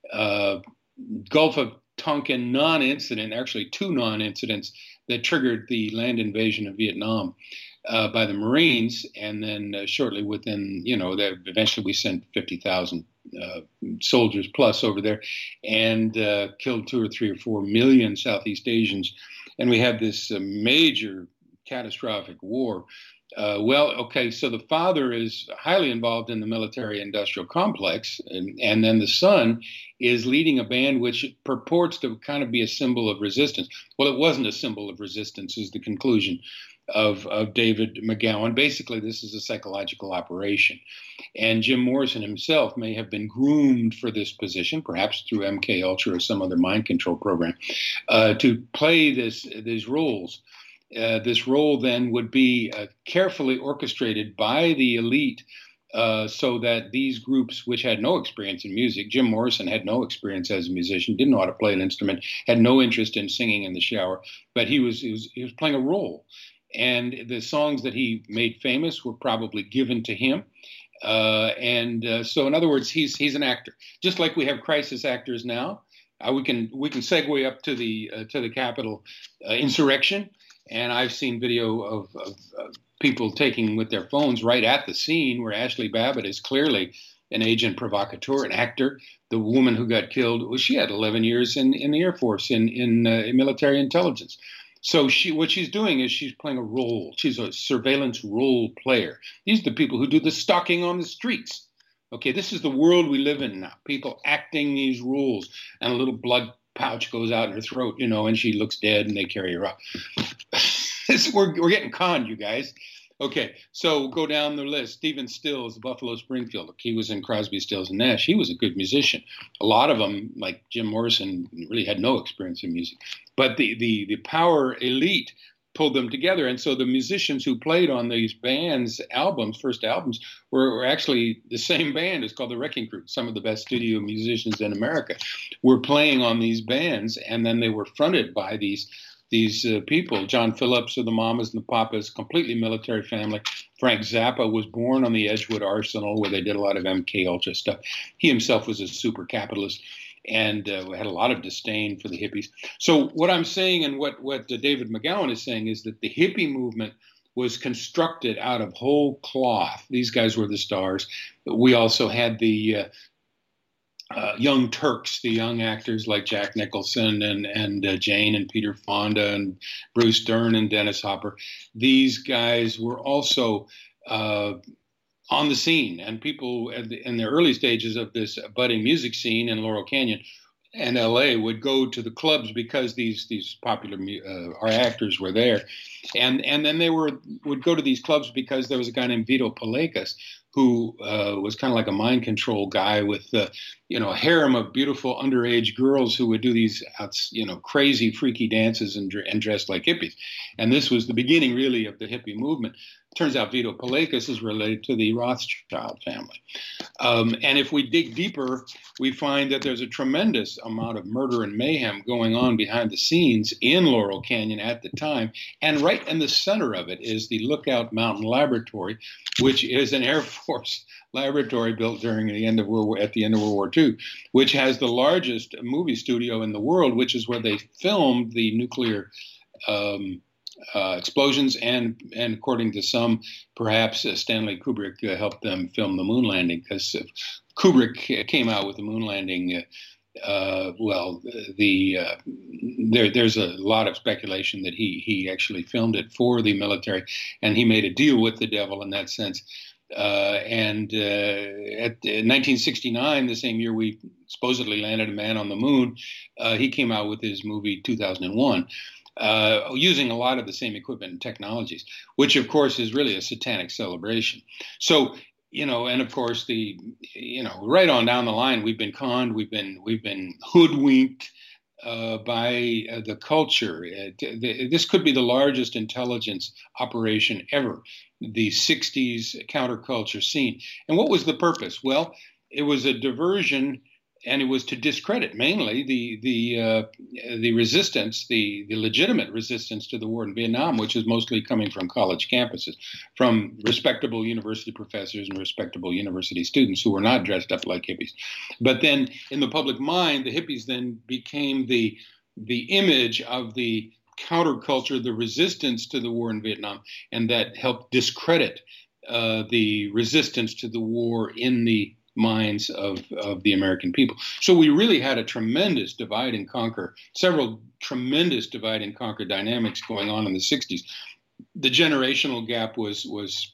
uh, Gulf of Tonkin non-incident, actually two non-incidents that triggered the land invasion of Vietnam uh, by the Marines. And then uh, shortly within, you know, that eventually we sent fifty thousand uh, soldiers plus over there and uh, killed two or three or four million Southeast Asians. And we had this uh, major catastrophic war. Uh, well, okay, so the father is highly involved in the military-industrial complex, and, and then the son is leading a band which purports to kind of be a symbol of resistance. Well, it wasn't a symbol of resistance, is the conclusion of, of David McGowan. Basically, this is a psychological operation. And Jim Morrison himself may have been groomed for this position, perhaps through M K Ultra or some other mind control program, uh, to play this these roles. Uh, this role then would be uh, carefully orchestrated by the elite uh, so that these groups, which had no experience in music — Jim Morrison had no experience as a musician, didn't know how to play an instrument, had no interest in singing in the shower, but he was he was, he was playing a role. And the songs that he made famous were probably given to him. Uh, and uh, so, in other words, he's he's an actor, just like we have crisis actors now. Uh, we can we can segue up to the uh, to the Capitol uh, insurrection. And I've seen video of, of, of people taking with their phones right at the scene where Ashley Babbitt is clearly an agent provocateur, an actor. The woman who got killed, well, she had eleven years in, in the Air Force, in, in, uh, in military intelligence. So she, what she's doing is she's playing a role. She's a surveillance role player. These are the people who do the stalking on the streets. Okay, this is the world we live in now. People acting these roles, and a little blood pouch goes out in her throat, you know, and she looks dead, and they carry her off. This, we're, we're getting conned, you guys. Okay, so go down the list. Stephen Stills, Buffalo Springfield. He was in Crosby, Stills, and Nash. He was a good musician. A lot of them, like Jim Morrison, really had no experience in music. But the, the, the power elite pulled them together. And so the musicians who played on these bands' albums, first albums, were, were actually the same band. It's called the Wrecking Crew. Some of the best studio musicians in America were playing on these bands, and then they were fronted by these these uh, people. John Phillips of the Mamas and the Papas, completely military family. Frank Zappa was born on the Edgewood Arsenal, where they did a lot of M K Ultra stuff. He himself was a super capitalist and uh, had a lot of disdain for the hippies. So what I'm saying, and what, what uh, David McGowan is saying, is that the hippie movement was constructed out of whole cloth. These guys were the stars. We also had the uh, uh, Young Turks, the young actors like Jack Nicholson and, and uh, Jane and Peter Fonda and Bruce Dern and Dennis Hopper. These guys were also uh, on the scene, and people at the, in the early stages of this budding music scene in Laurel Canyon and L A would go to the clubs because these these popular uh, our actors were there, and and then they were would go to these clubs because there was a guy named Vito Palekas who uh, was kind of like a mind control guy with uh, you know a harem of beautiful underage girls who would do these you know crazy freaky dances and, and dressed like hippies, and this was the beginning really of the hippie movement. Turns out Vito Palekas is related to the Rothschild family. Um, and if we dig deeper, we find that there's a tremendous amount of murder and mayhem going on behind the scenes in Laurel Canyon at the time. And right in the center of it is the Lookout Mountain Laboratory, which is an Air Force laboratory built during the end of World War, at the end of World War Two, which has the largest movie studio in the world, which is where they filmed the nuclear um Uh, explosions, and and according to some, perhaps uh, Stanley Kubrick uh, helped them film the moon landing, because uh, Kubrick came out with the moon landing. Uh, uh, well, the uh, there there's a lot of speculation that he he actually filmed it for the military, and he made a deal with the devil in that sense. Uh, and uh, at uh, nineteen sixty-nine, the same year we supposedly landed a man on the moon, uh, he came out with his movie two thousand one. Uh, using a lot of the same equipment and technologies, which of course is really a satanic celebration. So, you know, and of course the, you know, right on down the line, we've been conned, we've been, we've been hoodwinked uh, by uh, the culture. Uh, the, this could be the largest intelligence operation ever, the sixties counterculture scene. And what was the purpose? Well, it was a diversion. And it was to discredit mainly the the uh, the resistance, the, the legitimate resistance to the war in Vietnam, which is mostly coming from college campuses, from respectable university professors and respectable university students who were not dressed up like hippies. But then in the public mind, the hippies then became the the image of the counterculture, the resistance to the war in Vietnam, and that helped discredit uh, the resistance to the war in the minds of, of the American people. So we really had a tremendous divide and conquer, several tremendous divide and conquer dynamics going on in the sixties. the generational gap was was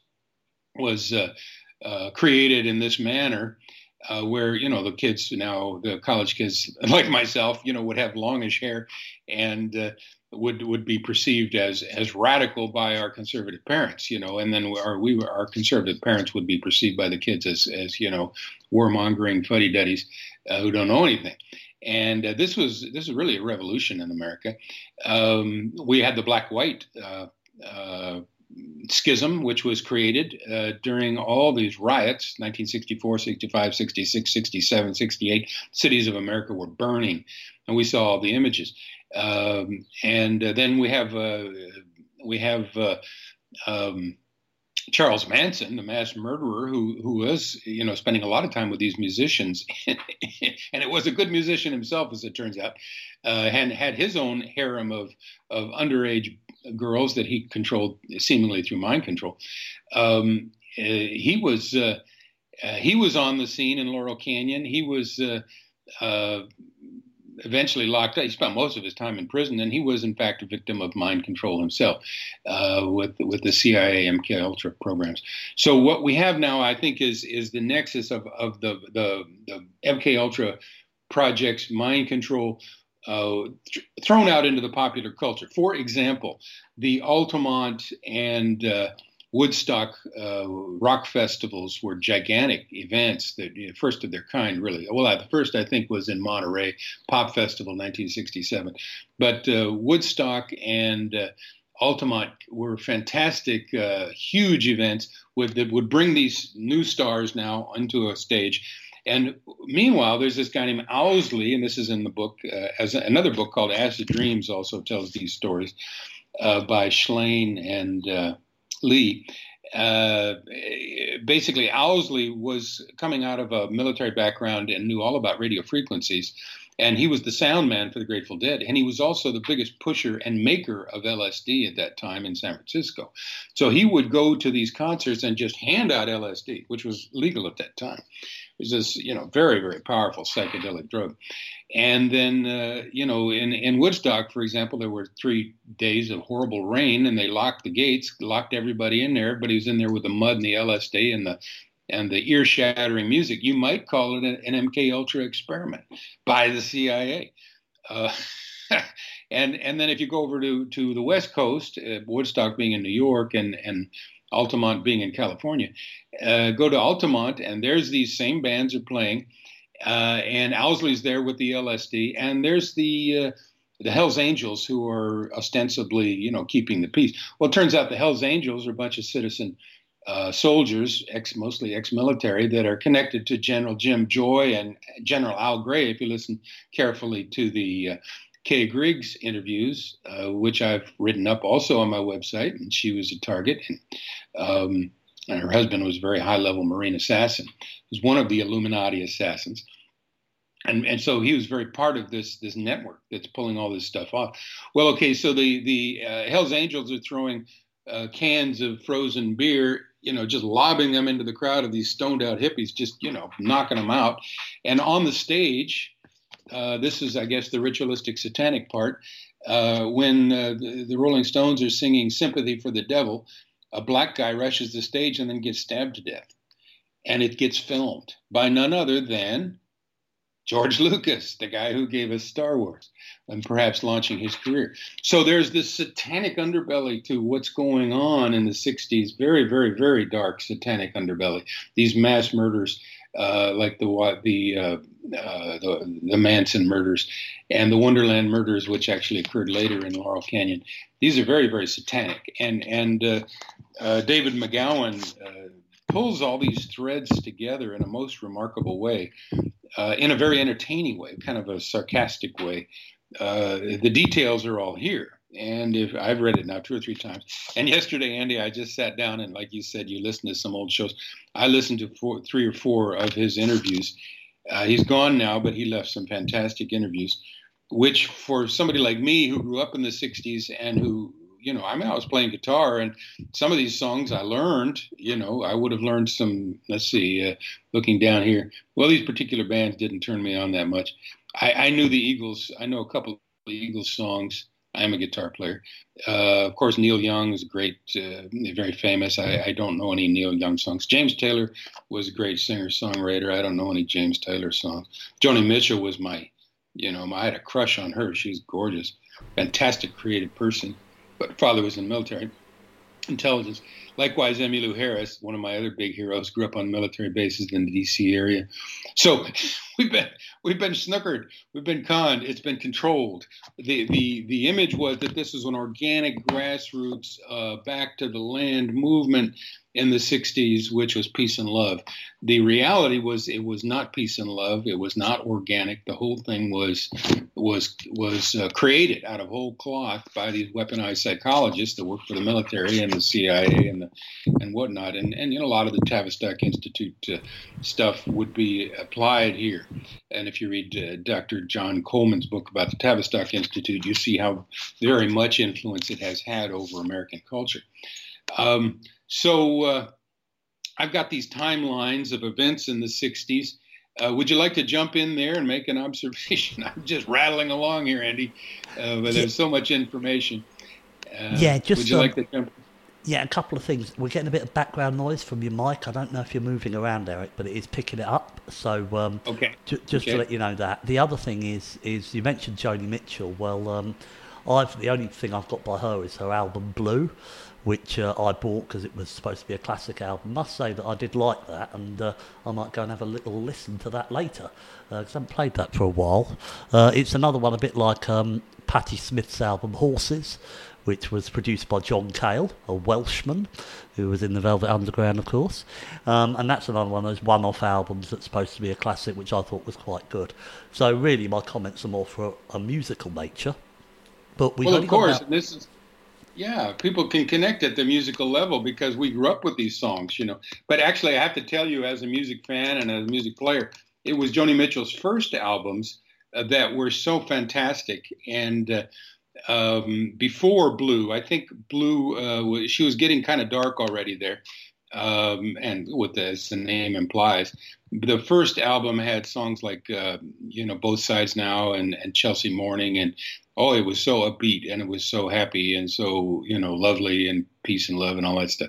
was uh, uh, created in this manner, uh, where you know the kids now, the college kids like myself, you know, would have longish hair and uh, would would be perceived as as radical by our conservative parents, you know, and then our we were our conservative parents would be perceived by the kids as as you know warmongering fuddy-duddies uh, who don't know anything. And uh, this was this was really a revolution in America. Um, we had the black-white uh, uh, schism, which was created uh, during all these riots, nineteen sixty-four, sixty-five, sixty-six, sixty-seven, sixty-eight. Cities of America were burning, and we saw all the images. Um, and uh, then we have uh, we have uh, um, Charles Manson, the mass murderer, who who was you know spending a lot of time with these musicians, and it was a good musician himself, as it turns out, uh, and had his own harem of of underage girls that he controlled seemingly through mind control. Um, uh, he was uh, uh, he was on the scene in Laurel Canyon. He was. Uh, uh, Eventually locked up. He spent most of his time in prison, and he was, in fact, a victim of mind control himself uh, with with the C I A M K Ultra programs. So what we have now, I think, is is the nexus of of the the, the M K Ultra projects, mind control, uh, th- thrown out into the popular culture. For example, the Altamont and uh, Woodstock uh, rock festivals were gigantic events, that you know, first of their kind, really. Well, the first, I think, was in Monterey, Pop Festival, nineteen sixty-seven. But uh, Woodstock and uh, Altamont were fantastic, uh, huge events with, that would bring these new stars now onto a stage. And meanwhile, there's this guy named Owsley, and this is in the book, uh, as another book called Acid Dreams also tells these stories uh, by Schlane and uh, Lee. Uh, basically, Owsley was coming out of a military background and knew all about radio frequencies. And he was the sound man for the Grateful Dead. And he was also the biggest pusher and maker of L S D at that time in San Francisco. So he would go to these concerts and just hand out L S D, which was legal at that time. It was this, you know, very, very powerful psychedelic drug. And then, uh, you know, in, in Woodstock, for example, there were three days of horrible rain, and they locked the gates, locked everybody in there. Everybody was in there with the mud and the L S D and the and the ear-shattering music. You might call it an, an M K Ultra experiment by the C I A. Uh, and and then if you go over to, to the West Coast, uh, Woodstock being in New York and, and Altamont being in California, uh, go to Altamont, and there's these same bands are playing, uh, and Owsley's there with the L S D, and there's the uh, the Hells Angels, who are ostensibly, you know, keeping the peace. Well, it turns out the Hells Angels are a bunch of citizen uh, soldiers, ex mostly ex-military, that are connected to General Jim Joy and General Al Gray. If you listen carefully to the uh, Kay Griggs interviews, uh, which I've written up also on my website, and she was a target. And, um, and her husband was a very high-level Marine assassin. He was one of the Illuminati assassins. And and so he was very part of this this network that's pulling all this stuff off. Well, okay, so the, the uh, Hells Angels are throwing uh, cans of frozen beer, you know, just lobbing them into the crowd of these stoned-out hippies, just, you know, knocking them out. And on the stage... Uh, this is, I guess, the ritualistic satanic part. Uh, when uh, the, the Rolling Stones are singing Sympathy for the Devil, a black guy rushes the stage and then gets stabbed to death. And it gets filmed by none other than George Lucas, the guy who gave us Star Wars and perhaps launching his career. So there's this satanic underbelly to what's going on in the sixties, very, very, very dark satanic underbelly, these mass murders. Uh, like the the, uh, uh, the the Manson murders and the Wonderland murders, which actually occurred later in Laurel Canyon. These are very, very satanic. And and uh, uh, David McGowan uh, pulls all these threads together in a most remarkable way, uh, in a very entertaining way, kind of a sarcastic way. Uh, the details are all here. And if I've read it now two or three times. And yesterday, Andy, I just sat down and, like you said, you listen to some old shows. I listened to four, three or four of his interviews. Uh, he's gone now, but he left some fantastic interviews, which for somebody like me who grew up in the sixties and who, you know, I mean, I was playing guitar, and some of these songs I learned, you know, I would have learned some, let's see, uh, looking down here. Well, these particular bands didn't turn me on that much. I, I knew the Eagles. I know a couple of the Eagles songs. I am a guitar player. Uh, of course, Neil Young is great, uh, very famous. I, I don't know any Neil Young songs. James Taylor was a great singer-songwriter. I don't know any James Taylor songs. Joni Mitchell was my, you know, I had a crush on her. She's gorgeous, fantastic, creative person. But father was in military intelligence. Likewise, Emmylou Harris, one of my other big heroes, grew up on military bases in the D C area. So we've been we've been snookered, we've been conned, it's been controlled. The the the image was that this is an organic grassroots uh, back to the land movement in the sixties, which was peace and love. The reality was it was not peace and love. It was not organic. The whole thing was was was uh, created out of whole cloth by these weaponized psychologists that worked for the military and the C I A and the, and whatnot. And and you know, a lot of the Tavistock Institute uh, stuff would be applied here. And if you read uh, Doctor John Coleman's book about the Tavistock Institute, you see how very much influence it has had over American culture. Um, So uh, I've got these timelines of events in the sixties. Uh, would you like to jump in there and make an observation? I'm just rattling along here, Andy, uh, but there's so much information. Uh, yeah, just would you um, like to jump in? Yeah, a couple of things. We're getting a bit of background noise from your mic. I don't know if you're moving around, Eric, but it is picking it up. So um, okay. j- just okay. to let you know that. The other thing is, is you mentioned Joni Mitchell. Well, um, I've the only thing I've got by her is her album Blue, which uh, I bought because it was supposed to be a classic album. Must say that I did like that, and uh, I might go and have a little listen to that later, because uh, I haven't played that for a while. Uh, it's another one a bit like um, Patti Smith's album Horses, which was produced by John Cale, a Welshman, who was in the Velvet Underground, of course. Um, and that's another one of those one-off albums that's supposed to be a classic, which I thought was quite good. So really, my comments are more for a, a musical nature. But we've well, only of course, got about... and this is... Yeah, people can connect at the musical level because we grew up with these songs, you know. But actually, I have to tell you, as a music fan and as a music player, it was Joni Mitchell's first albums uh, that were so fantastic. And uh, um, before Blue, I think Blue, uh, was, she was getting kind of dark already there. Um, and with the, as the name implies, the first album had songs like, uh, you know, Both Sides Now and, and Chelsea Morning. And oh, it was so upbeat and it was so happy and so, you know, lovely and peace and love and all that stuff.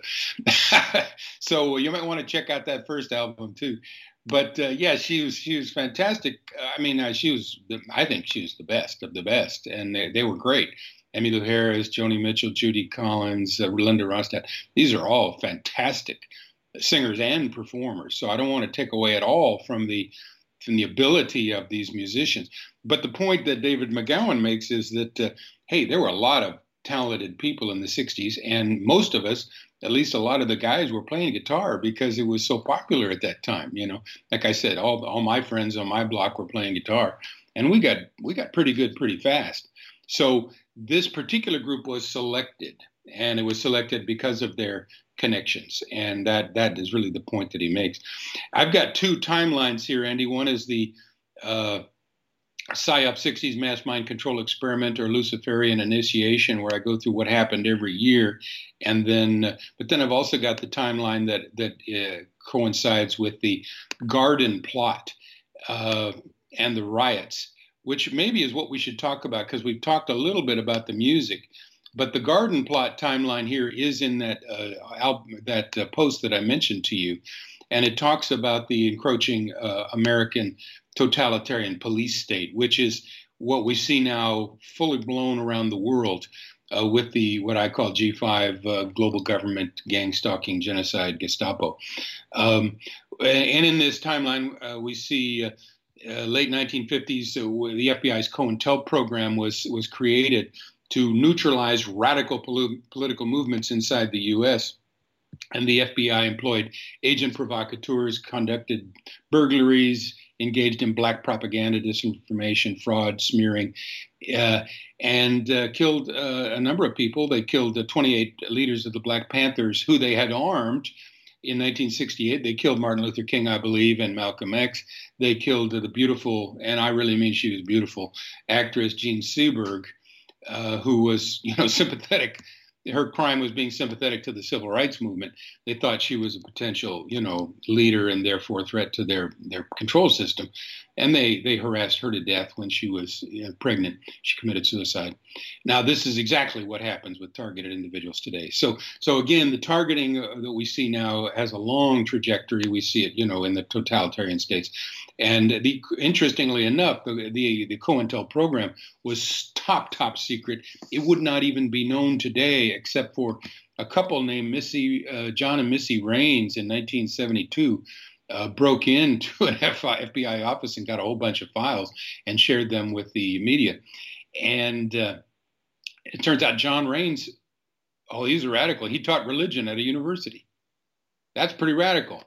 So you might want to check out that first album too. But uh, yeah, she was she was fantastic. I mean, uh, she was I think she was the best of the best, and they, they were great. Emmylou Harris, Joni Mitchell, Judy Collins, uh, Linda Ronstadt. These are all fantastic singers and performers. So I don't want to take away at all from the from the ability of these musicians. But the point that David McGowan makes is that, uh, hey, there were a lot of talented people in the sixties, and most of us, at least a lot of the guys, were playing guitar because it was so popular at that time. You know, like I said, all all my friends on my block were playing guitar, and we got we got pretty good pretty fast. So this particular group was selected, and it was selected because of their connections, and that that is really the point that he makes. I've got two timelines here, Andy. One is the uh, PSYOP sixties Mass Mind Control Experiment or Luciferian Initiation, where I go through what happened every year, and then, uh, but then I've also got the timeline that that uh, coincides with the Garden Plot uh, and the riots, which maybe is what we should talk about, because we've talked a little bit about the music. But the Garden Plot timeline here is in that uh, album, that uh, post that I mentioned to you, and it talks about the encroaching uh, American totalitarian police state, which is what we see now fully blown around the world uh, with the what I call G five uh, global government gang stalking genocide Gestapo. Um, and in this timeline, uh, we see uh, uh, late nineteen fifties, uh, the F B I's COINTEL program was was created to neutralize radical pol- political movements inside the U S, and the F B I employed agent provocateurs, conducted burglaries, engaged in black propaganda, disinformation, fraud, smearing, uh, and uh, killed uh, a number of people. They killed the twenty-eight leaders of the Black Panthers, who they had armed in nineteen sixty-eight. They killed Martin Luther King, I believe, and Malcolm X. They killed uh, the beautiful, and I really mean she was beautiful, actress Jean Seberg, uh, who was, you know, sympathetic. Her crime was being sympathetic to the civil rights movement. They thought she was a potential, you know, leader and therefore a threat to their, their control system. And they, they harassed her to death when she was you know, pregnant. She committed suicide. Now, this is exactly what happens with targeted individuals today. So, so again, the targeting uh, that we see now has a long trajectory. We see it, you know, in the totalitarian states. And the, interestingly enough, the, the, the COINTEL program was top, top secret. It would not even be known today except for a couple named Missy, uh, John and Missy Raines in nineteen seventy-two. Uh, broke into an F B I office and got a whole bunch of files and shared them with the media. And uh, it turns out John Raines, oh, he's a radical. He taught religion at a university. That's pretty radical.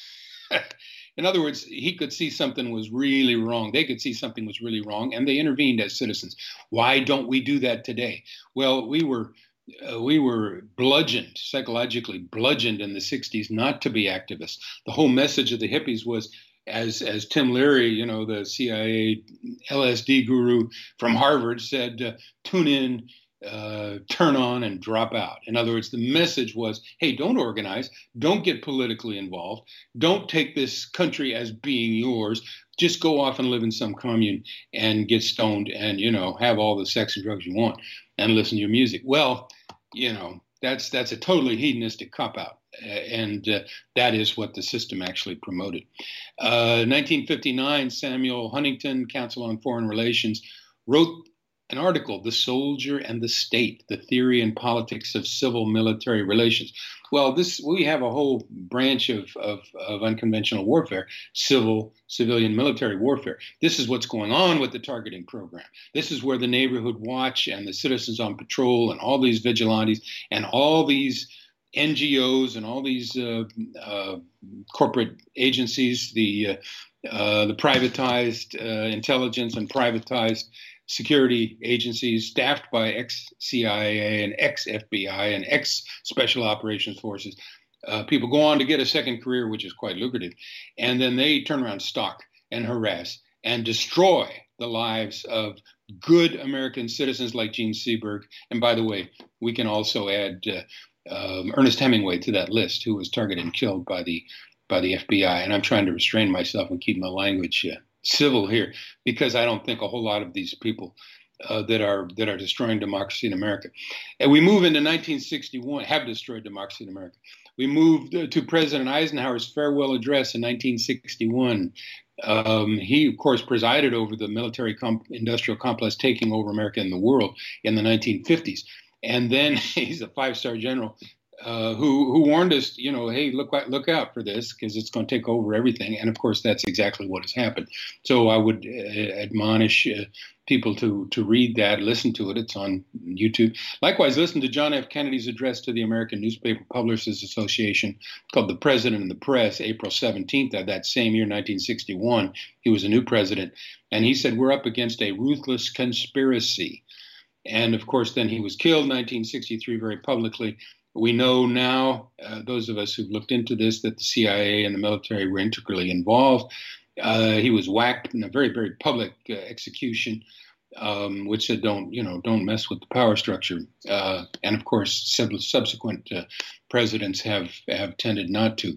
In other words, he could see something was really wrong. They could see something was really wrong, and they intervened as citizens. Why don't we do that today? Well, we were Uh, we were bludgeoned, psychologically bludgeoned in the sixties not to be activists. The whole message of the hippies was, as as Tim Leary, you know, the C I A L S D guru from Harvard said, uh, tune in, uh, turn on, and drop out. In other words, the message was, hey, don't organize, don't get politically involved, don't take this country as being yours. Just go off and live in some commune and get stoned and, you know, have all the sex and drugs you want and listen to your music. Well, you know, that's that's a totally hedonistic cop-out. And uh, that is what the system actually promoted. Uh, nineteen fifty-nine, Samuel Huntington, Council on Foreign Relations, wrote an article, The Soldier and the State, the Theory and Politics of Civil-Military Relations. Well, this we have a whole branch of, of, of unconventional warfare, civil, civilian, military warfare. This is what's going on with the targeting program. This is where the Neighborhood Watch and the Citizens on Patrol and all these vigilantes and all these N G Os and all these uh, uh, corporate agencies, the, uh, uh, the privatized uh, intelligence and privatized security agencies staffed by ex-C I A and ex-F B I and ex-Special Operations Forces. Uh, people go on to get a second career, which is quite lucrative, and then they turn around, stalk and harass and destroy the lives of good American citizens like Gene Seberg. And by the way, we can also add uh, um, Ernest Hemingway to that list, who was targeted and killed by the by the F B I. And I'm trying to restrain myself and keep my language uh, civil here, because I don't think a whole lot of these people uh, that are that are destroying democracy in America. And we move into nineteen sixty-one, have destroyed democracy in America. We moved uh, to President Eisenhower's farewell address in nineteen sixty-one. Um, he, of course, presided over the military comp- industrial complex taking over America and the world in the nineteen fifties. And then he's a five-star general uh, who who warned us, you know, hey, look look out for this, because it's going to take over everything. And of course, that's exactly what has happened. So I would uh, admonish uh, people to to read that, listen to it. It's on YouTube. Likewise, listen to John F. Kennedy's address to the American Newspaper Publishers Association, called "The President and the Press," April seventeenth of that same year, nineteen sixty-one. He was a new president, and he said, "We're up against a ruthless conspiracy." And of course, then he was killed in nineteen sixty-three very publicly. We know now, uh, those of us who've looked into this, that the C I A and the military were integrally involved. Uh, he was whacked in a very, very public uh, execution, um, which said, don't, you know, don't mess with the power structure. Uh, and of course, sub- subsequent uh, presidents have, have tended not to.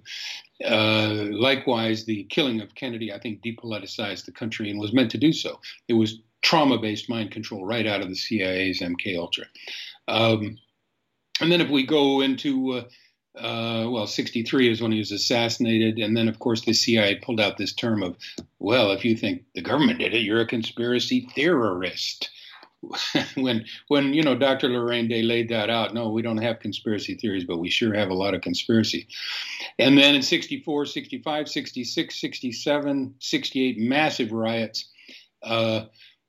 Uh, likewise, the killing of Kennedy, I think, depoliticized the country and was meant to do so. It was trauma-based mind control right out of the C I A's M K Ultra. Um, and then if we go into, uh, uh, well, sixty-three is when he was assassinated. And then, of course, the C I A pulled out this term of, well, if you think the government did it, you're a conspiracy theorist. when, when you know, Doctor Lorraine Day laid that out, no, we don't have conspiracy theories, but we sure have a lot of conspiracy. And then in sixty-four, sixty-five, sixty-six, sixty-seven, sixty-eight, massive riots. Uh,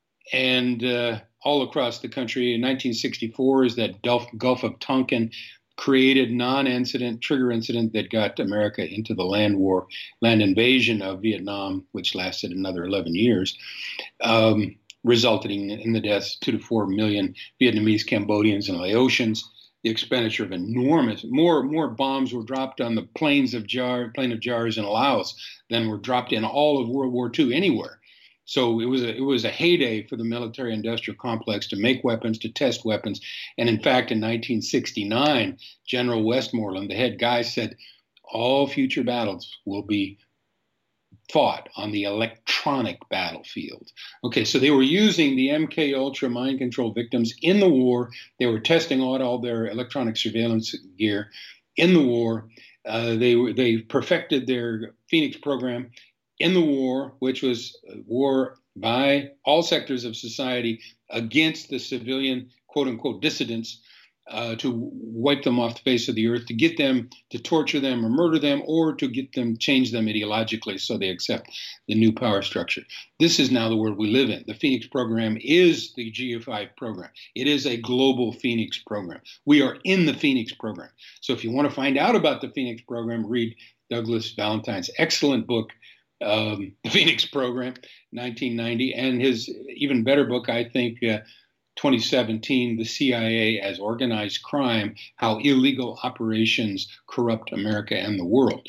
And uh, all across the country. In nineteen sixty-four is that Gulf, Gulf of Tonkin created non-incident, trigger incident that got America into the land war, land invasion of Vietnam, which lasted another eleven years, um, resulting in the deaths of two to four million Vietnamese, Cambodians, and Laotians. The expenditure of enormous, more more bombs were dropped on the plains of Jar, plain of Jars in Laos than were dropped in all of World War Two anywhere. So it was a, it was a heyday for the military-industrial complex to make weapons, to test weapons. And in fact, in nineteen sixty-nine, General Westmoreland, the head guy, said all future battles will be fought on the electronic battlefield. Okay, so they were using the M K Ultra mind control victims in the war. They were testing out all their electronic surveillance gear in the war. Uh, they were they perfected their Phoenix program in the war, which was war by all sectors of society against the civilian, quote unquote, dissidents, uh, to wipe them off the face of the earth, to get them to torture them or murder them, or to get them, change them ideologically so they accept the new power structure. This is now the world we live in. The Phoenix program is the G F I program. It is a global Phoenix program. We are in the Phoenix program. So if you want to find out about the Phoenix program, read Douglas Valentine's excellent book, um, The Phoenix Program, nineteen ninety, and his even better book, I think, uh, twenty seventeen, The C I A as Organized Crime, How Illegal Operations Corrupt America and the World.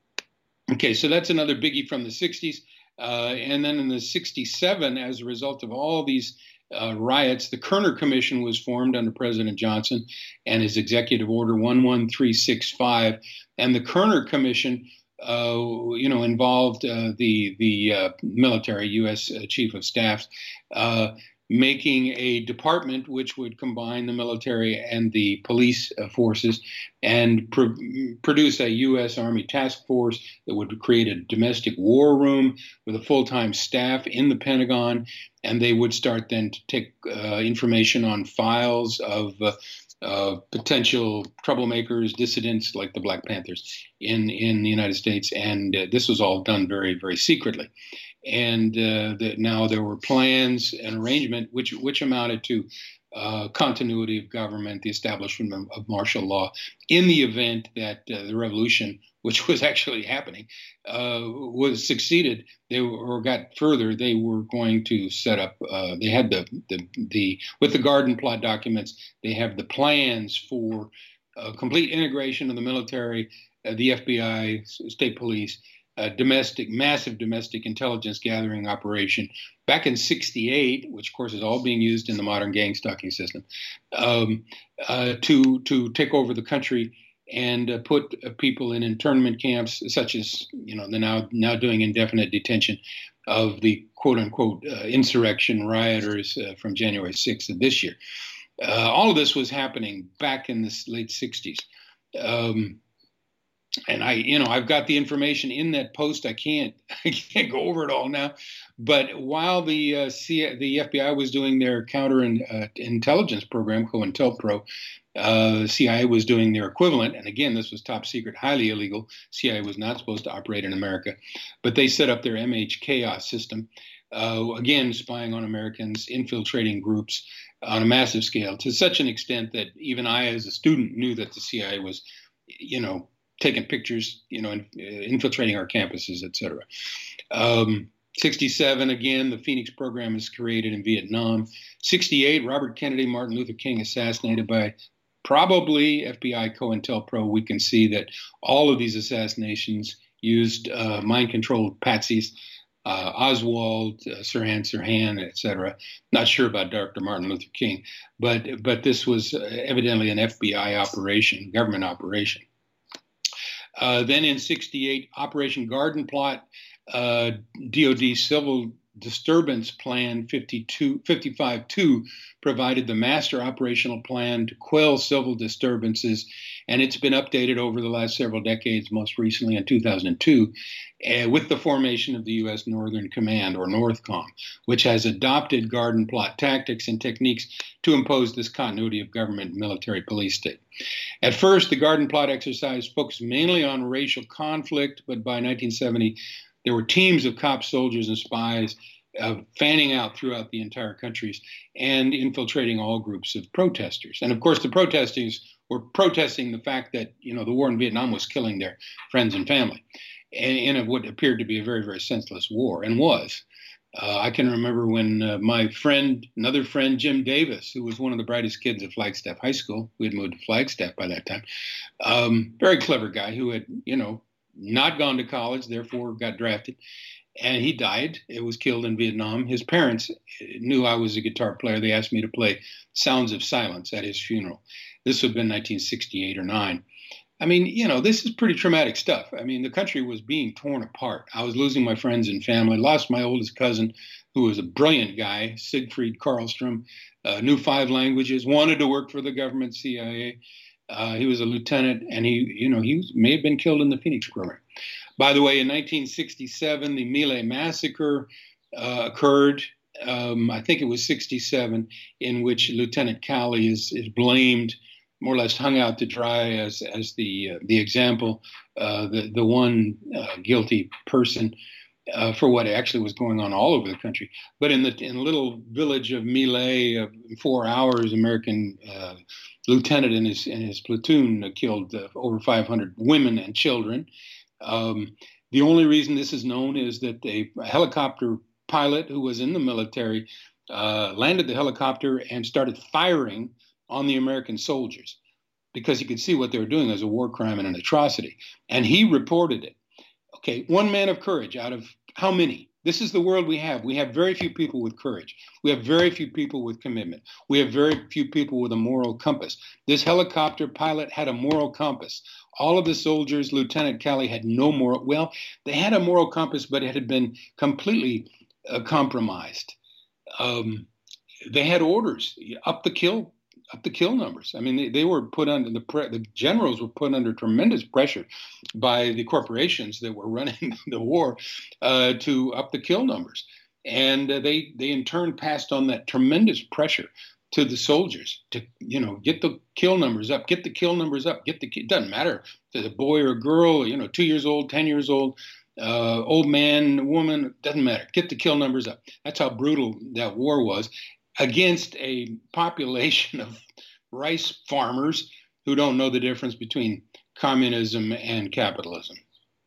Okay, so that's another biggie from the sixties. Uh, and then in the sixty-seven, as a result of all these uh, riots, the Kerner Commission was formed under President Johnson and his Executive Order one one three six five. And the Kerner Commission Uh, you know, involved uh, the the uh, military, U S uh, Chief of Staff, uh, making a department which would combine the military and the police uh, forces and pr- produce a U S Army task force that would create a domestic war room with a full-time staff in the Pentagon, and they would start then to take uh, information on files of uh, Uh, potential troublemakers, dissidents like the Black Panthers in, in the United States. And uh, this was all done very, very secretly. And uh, that now there were plans and arrangement which which amounted to uh, continuity of government, the establishment of, of martial law in the event that uh, the revolution, which was actually happening, uh, was succeeded. They were, or got further. They were going to set up. Uh, they had the, the the with the Garden Plot documents. They have the plans for uh, complete integration of the military, uh, the F B I, state police, uh, domestic, massive domestic intelligence gathering operation back in sixty-eight, which of course is all being used in the modern gang stalking system, um, uh, to to take over the country and uh, put uh, people in internment camps, such as, you know, they're now now doing indefinite detention of the quote unquote uh, insurrection rioters uh, from January sixth of this year. Uh, all of this was happening back in the late sixties. Um, and I, you know, I've got the information in that post. I can't, I can't go over it all now. But while the uh, C- the F B I was doing their counter uh, intelligence program, COINTELPRO, Uh, C I A was doing their equivalent. And again, this was top secret, highly illegal. C I A was not supposed to operate in America. But they set up their M H Chaos system, uh, again, spying on Americans, infiltrating groups on a massive scale, to such an extent that even I, as a student, knew that the C I A was, you know, taking pictures, you know, in, uh, infiltrating our campuses, et cetera. Um, sixty-seven, again, the Phoenix program is created in Vietnam. sixty-eight, Robert Kennedy, Martin Luther King assassinated by probably F B I COINTELPRO. We can see that all of these assassinations used uh, mind-controlled patsies, uh, Oswald, uh, Sirhan Sirhan, et cetera. Not sure about Doctor Martin Luther King, but but this was uh, evidently an F B I operation, government operation. Uh, then in sixty-eight, Operation Garden Plot, uh, D O D Civil Disturbance Plan fifty-two, fifty-five two provided the master operational plan to quell civil disturbances, and it's been updated over the last several decades, most recently in two thousand two, uh, with the formation of the U S Northern Command, or NORTHCOM, which has adopted Garden Plot tactics and techniques to impose this continuity of government military police state. At first, the Garden Plot exercise focused mainly on racial conflict, but by nineteen seventy, there were teams of cops, soldiers, and spies uh, fanning out throughout the entire countries and infiltrating all groups of protesters. And of course, the protesters were protesting the fact that, you know, the war in Vietnam was killing their friends and family in, in what appeared to be a very, very senseless war, and was. Uh, I can remember when uh, my friend, another friend, Jim Davis, who was one of the brightest kids at Flagstaff High School, we had moved to Flagstaff by that time, um, very clever guy who had, you know, not gone to college, therefore got drafted, and he died. It was killed in Vietnam. His parents knew I was a guitar player. They asked me to play Sounds of Silence at his funeral. This would have been nineteen sixty-eight or nine. I mean, you know, this is pretty traumatic stuff. I mean, the country was being torn apart. I was losing my friends and family, lost my oldest cousin, who was a brilliant guy, Siegfried Karlstrom, uh, knew five languages, wanted to work for the government, C I A. Uh, he was a lieutenant, and he, you know, he was, may have been killed in the Phoenix program. By the way, in nineteen sixty-seven, the My Lai massacre uh, occurred. Um, I think it was sixty-seven, in which Lieutenant Calley is, is blamed, more or less hung out to dry as as the uh, the example, uh, the the one uh, guilty person uh, for what actually was going on all over the country. But in the in the little village of My Lai, uh, in four hours, American uh, lieutenant and his and his platoon uh, killed uh, over five hundred women and children. Um, the only reason this is known is that a, a helicopter pilot who was in the military uh, landed the helicopter and started firing on the American soldiers because he could see what they were doing as a war crime and an atrocity. And he reported it. Okay, one man of courage out of how many? This is the world we have. We have very few people with courage. We have very few people with commitment. We have very few people with a moral compass. This helicopter pilot had a moral compass. All of the soldiers, Lieutenant Calley, had no moral. Well, they had a moral compass, but it had been completely uh, compromised. Um, they had orders, up the kill up the kill numbers. I mean, they, they were put under the pre- the generals were put under tremendous pressure by the corporations that were running the war uh, to up the kill numbers, and uh, they they in turn passed on that tremendous pressure to the soldiers to, you know, get the kill numbers up, get the kill numbers up, get the it doesn't matter if it's a boy or a girl, you know, two years old, ten years old, uh, old man, woman, doesn't matter, get the kill numbers up. That's how brutal that war was, against a population of rice farmers who don't know the difference between communism and capitalism.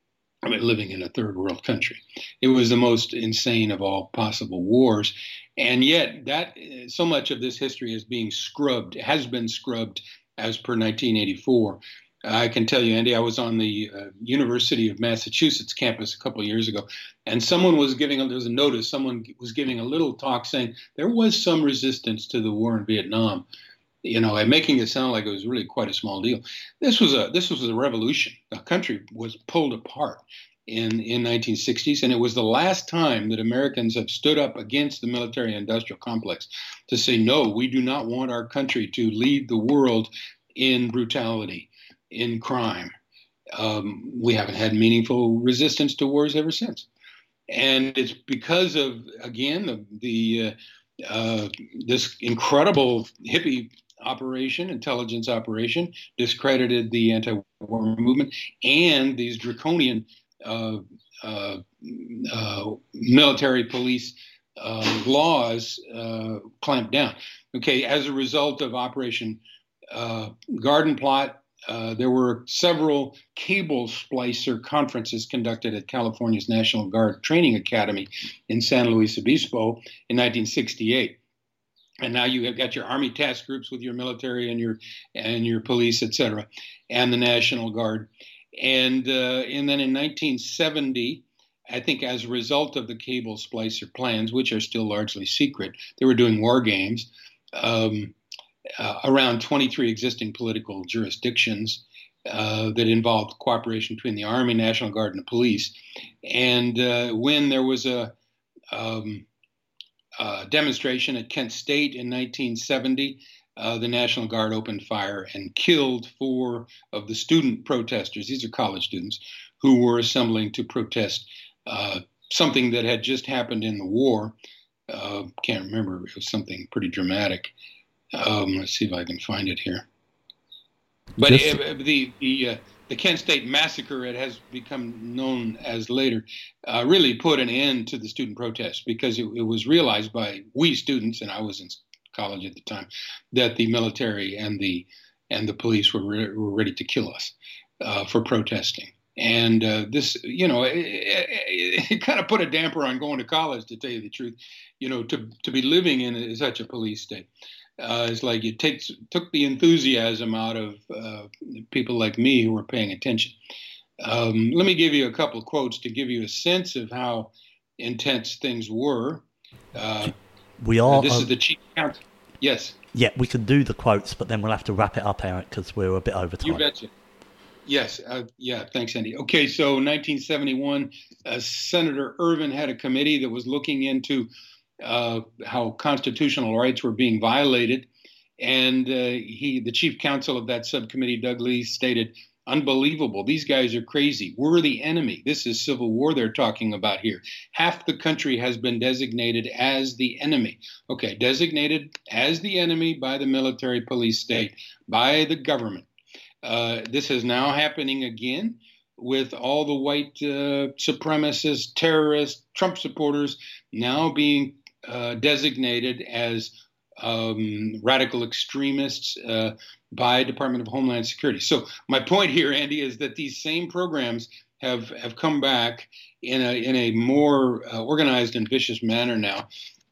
I mean, living in a third world country. It was the most insane of all possible wars. And yet that so much of this history is being scrubbed, has been scrubbed as per nineteen eighty-four. I can tell you, Andy, I was on the uh, University of Massachusetts campus a couple of years ago, and someone was giving, there was a notice, someone was giving a little talk saying there was some resistance to the war in Vietnam, you know, and making it sound like it was really quite a small deal. This was a this was a revolution. The country was pulled apart in in nineteen sixties, and it was the last time that Americans have stood up against the military-industrial complex to say, no, we do not want our country to lead the world in brutality, in crime. Um, we haven't had meaningful resistance to wars ever since. And it's because of, again, the, the uh, uh, this incredible hippie operation, intelligence operation, discredited the anti-war movement, and these draconian uh, uh, uh, military police uh, laws uh, clamped down. Okay, as a result of Operation uh, Garden Plot, Uh, there were several cable splicer conferences conducted at California's National Guard Training Academy in San Luis Obispo in nineteen sixty-eight. And now you have got your Army task groups with your military and your and your police, et cetera, and the National Guard. And uh, and then in nineteen seventy, I think as a result of the cable splicer plans, which are still largely secret, they were doing war games. Um, Uh, around twenty-three existing political jurisdictions uh, that involved cooperation between the Army, National Guard, and the police. And uh, when there was a um, uh, demonstration at Kent State in nineteen seventy, uh, the National Guard opened fire and killed four of the student protesters. These are college students who were assembling to protest uh, something that had just happened in the war. Uh, can't remember. It was something pretty dramatic. Um, let's see if I can find it here. But Just, uh, the the uh, the Kent State massacre, it has become known as later, uh, really put an end to the student protests because it, it was realized by we students, and I was in college at the time, that the military and the and the police were re- were ready to kill us uh, for protesting. And uh, this, you know, it, it, it kind of put a damper on going to college, to tell you the truth. You know, to to be living in such a police state. Uh, it's like it takes took the enthusiasm out of uh, people like me who were paying attention. Um, let me give you a couple of quotes to give you a sense of how intense things were. Uh, we are. This uh, is the chief counsel. Yes. Yeah, we can do the quotes, but then we'll have to wrap it up, Eric, because we're a bit over time. You betcha. Yes. Uh, yeah. Thanks, Andy. Okay. So nineteen seventy-one, uh, Senator Ervin had a committee that was looking into uh, how constitutional rights were being violated. And uh, he, the chief counsel of that subcommittee, Doug Lee, stated, unbelievable. These guys are crazy. We're the enemy. This is civil war they're talking about here. Half the country has been designated as the enemy. Okay, designated as the enemy by the military police state, by the government. Uh, this is now happening again with all the white uh, supremacists, terrorists, Trump supporters now being uh, designated as um, radical extremists uh, by Department of Homeland Security. So my point here, Andy, is that these same programs have, have come back in a in a more uh, organized and vicious manner now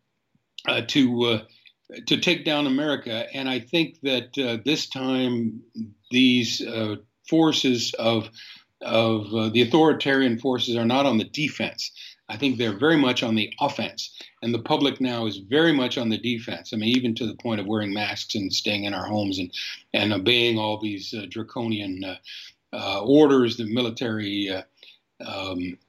uh, to uh, to take down America. And I think that uh, this time these uh, forces of of uh, the authoritarian forces are not on the defense. I think they're very much on the offense. And the public now is very much on the defense. I mean, even to the point of wearing masks and staying in our homes and, and obeying all these uh, draconian uh, uh, orders, the military, uh, um,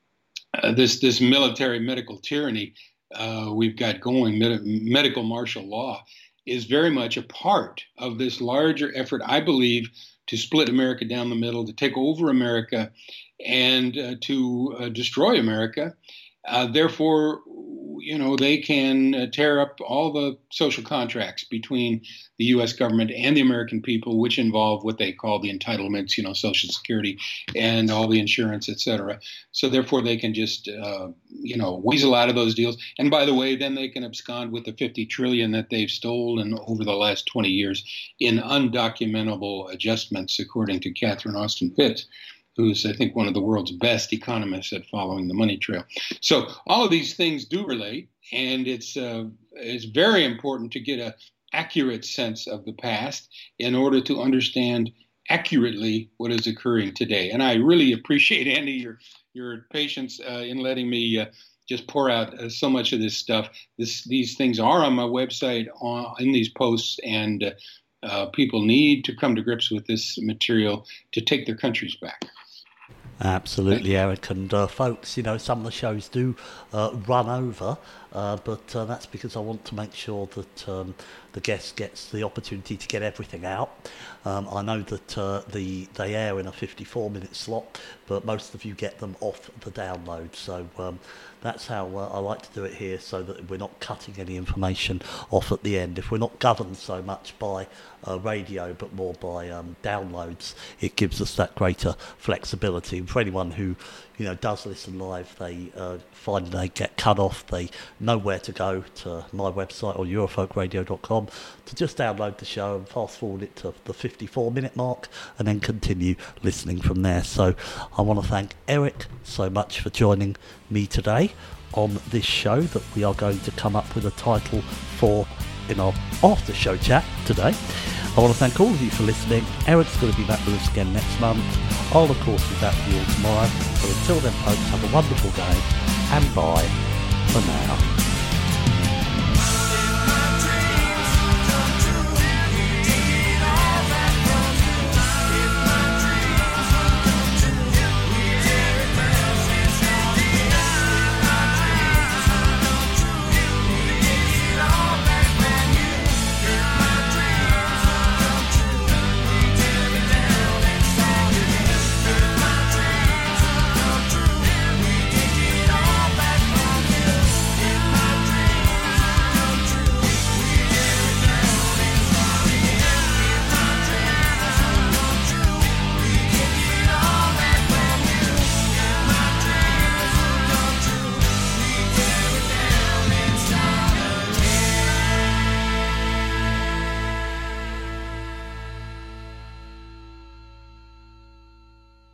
uh, this this military medical tyranny uh, we've got going, med- medical martial law, is very much a part of this larger effort, I believe, to split America down the middle, to take over America, and uh, to uh, destroy America. Uh, therefore, you know, they can uh, tear up all the social contracts between the U S government and the American people, which involve what they call the entitlements, you know, Social Security and all the insurance, et cetera. So therefore, they can just, uh, you know, weasel out of those deals. And by the way, then they can abscond with the fifty trillion dollars that they've stolen over the last twenty years in undocumentable adjustments, according to Catherine Austin Fitts, who's, I think, one of the world's best economists at following the money trail. So all of these things do relate, and it's uh, it's very important to get an accurate sense of the past in order to understand accurately what is occurring today. And I really appreciate, Andy, your your patience uh, in letting me uh, just pour out uh, so much of this stuff. This These things are on my website, on, in these posts, and uh, uh, people need to come to grips with this material to take their countries back. Absolutely, Eric. And uh, folks, you know, some of the shows do uh, run over, uh, but uh, that's because I want to make sure that um, the guest gets the opportunity to get everything out. Um, I know that uh, the they air in a fifty-four minute slot, but most of you get them off the download. So um, that's how uh, I like to do it here, so that we're not cutting any information off at the end. If we're not governed so much by uh, radio, but more by um, downloads, it gives us that greater flexibility. And for anyone who, you know, does listen live, they uh, find they get cut off, they know where to go to my website or eurofolk radio dot com to just download the show and fast forward it to the fifty-four minute mark and then continue listening from there. So I want to thank Eric so much for joining me today on this show that we are going to come up with a title for in our after show chat today. I want to thank all of you for listening. Eric's going to be back with us again next month. I'll of course be back with you all tomorrow. But until then, folks, have a wonderful day and bye for now.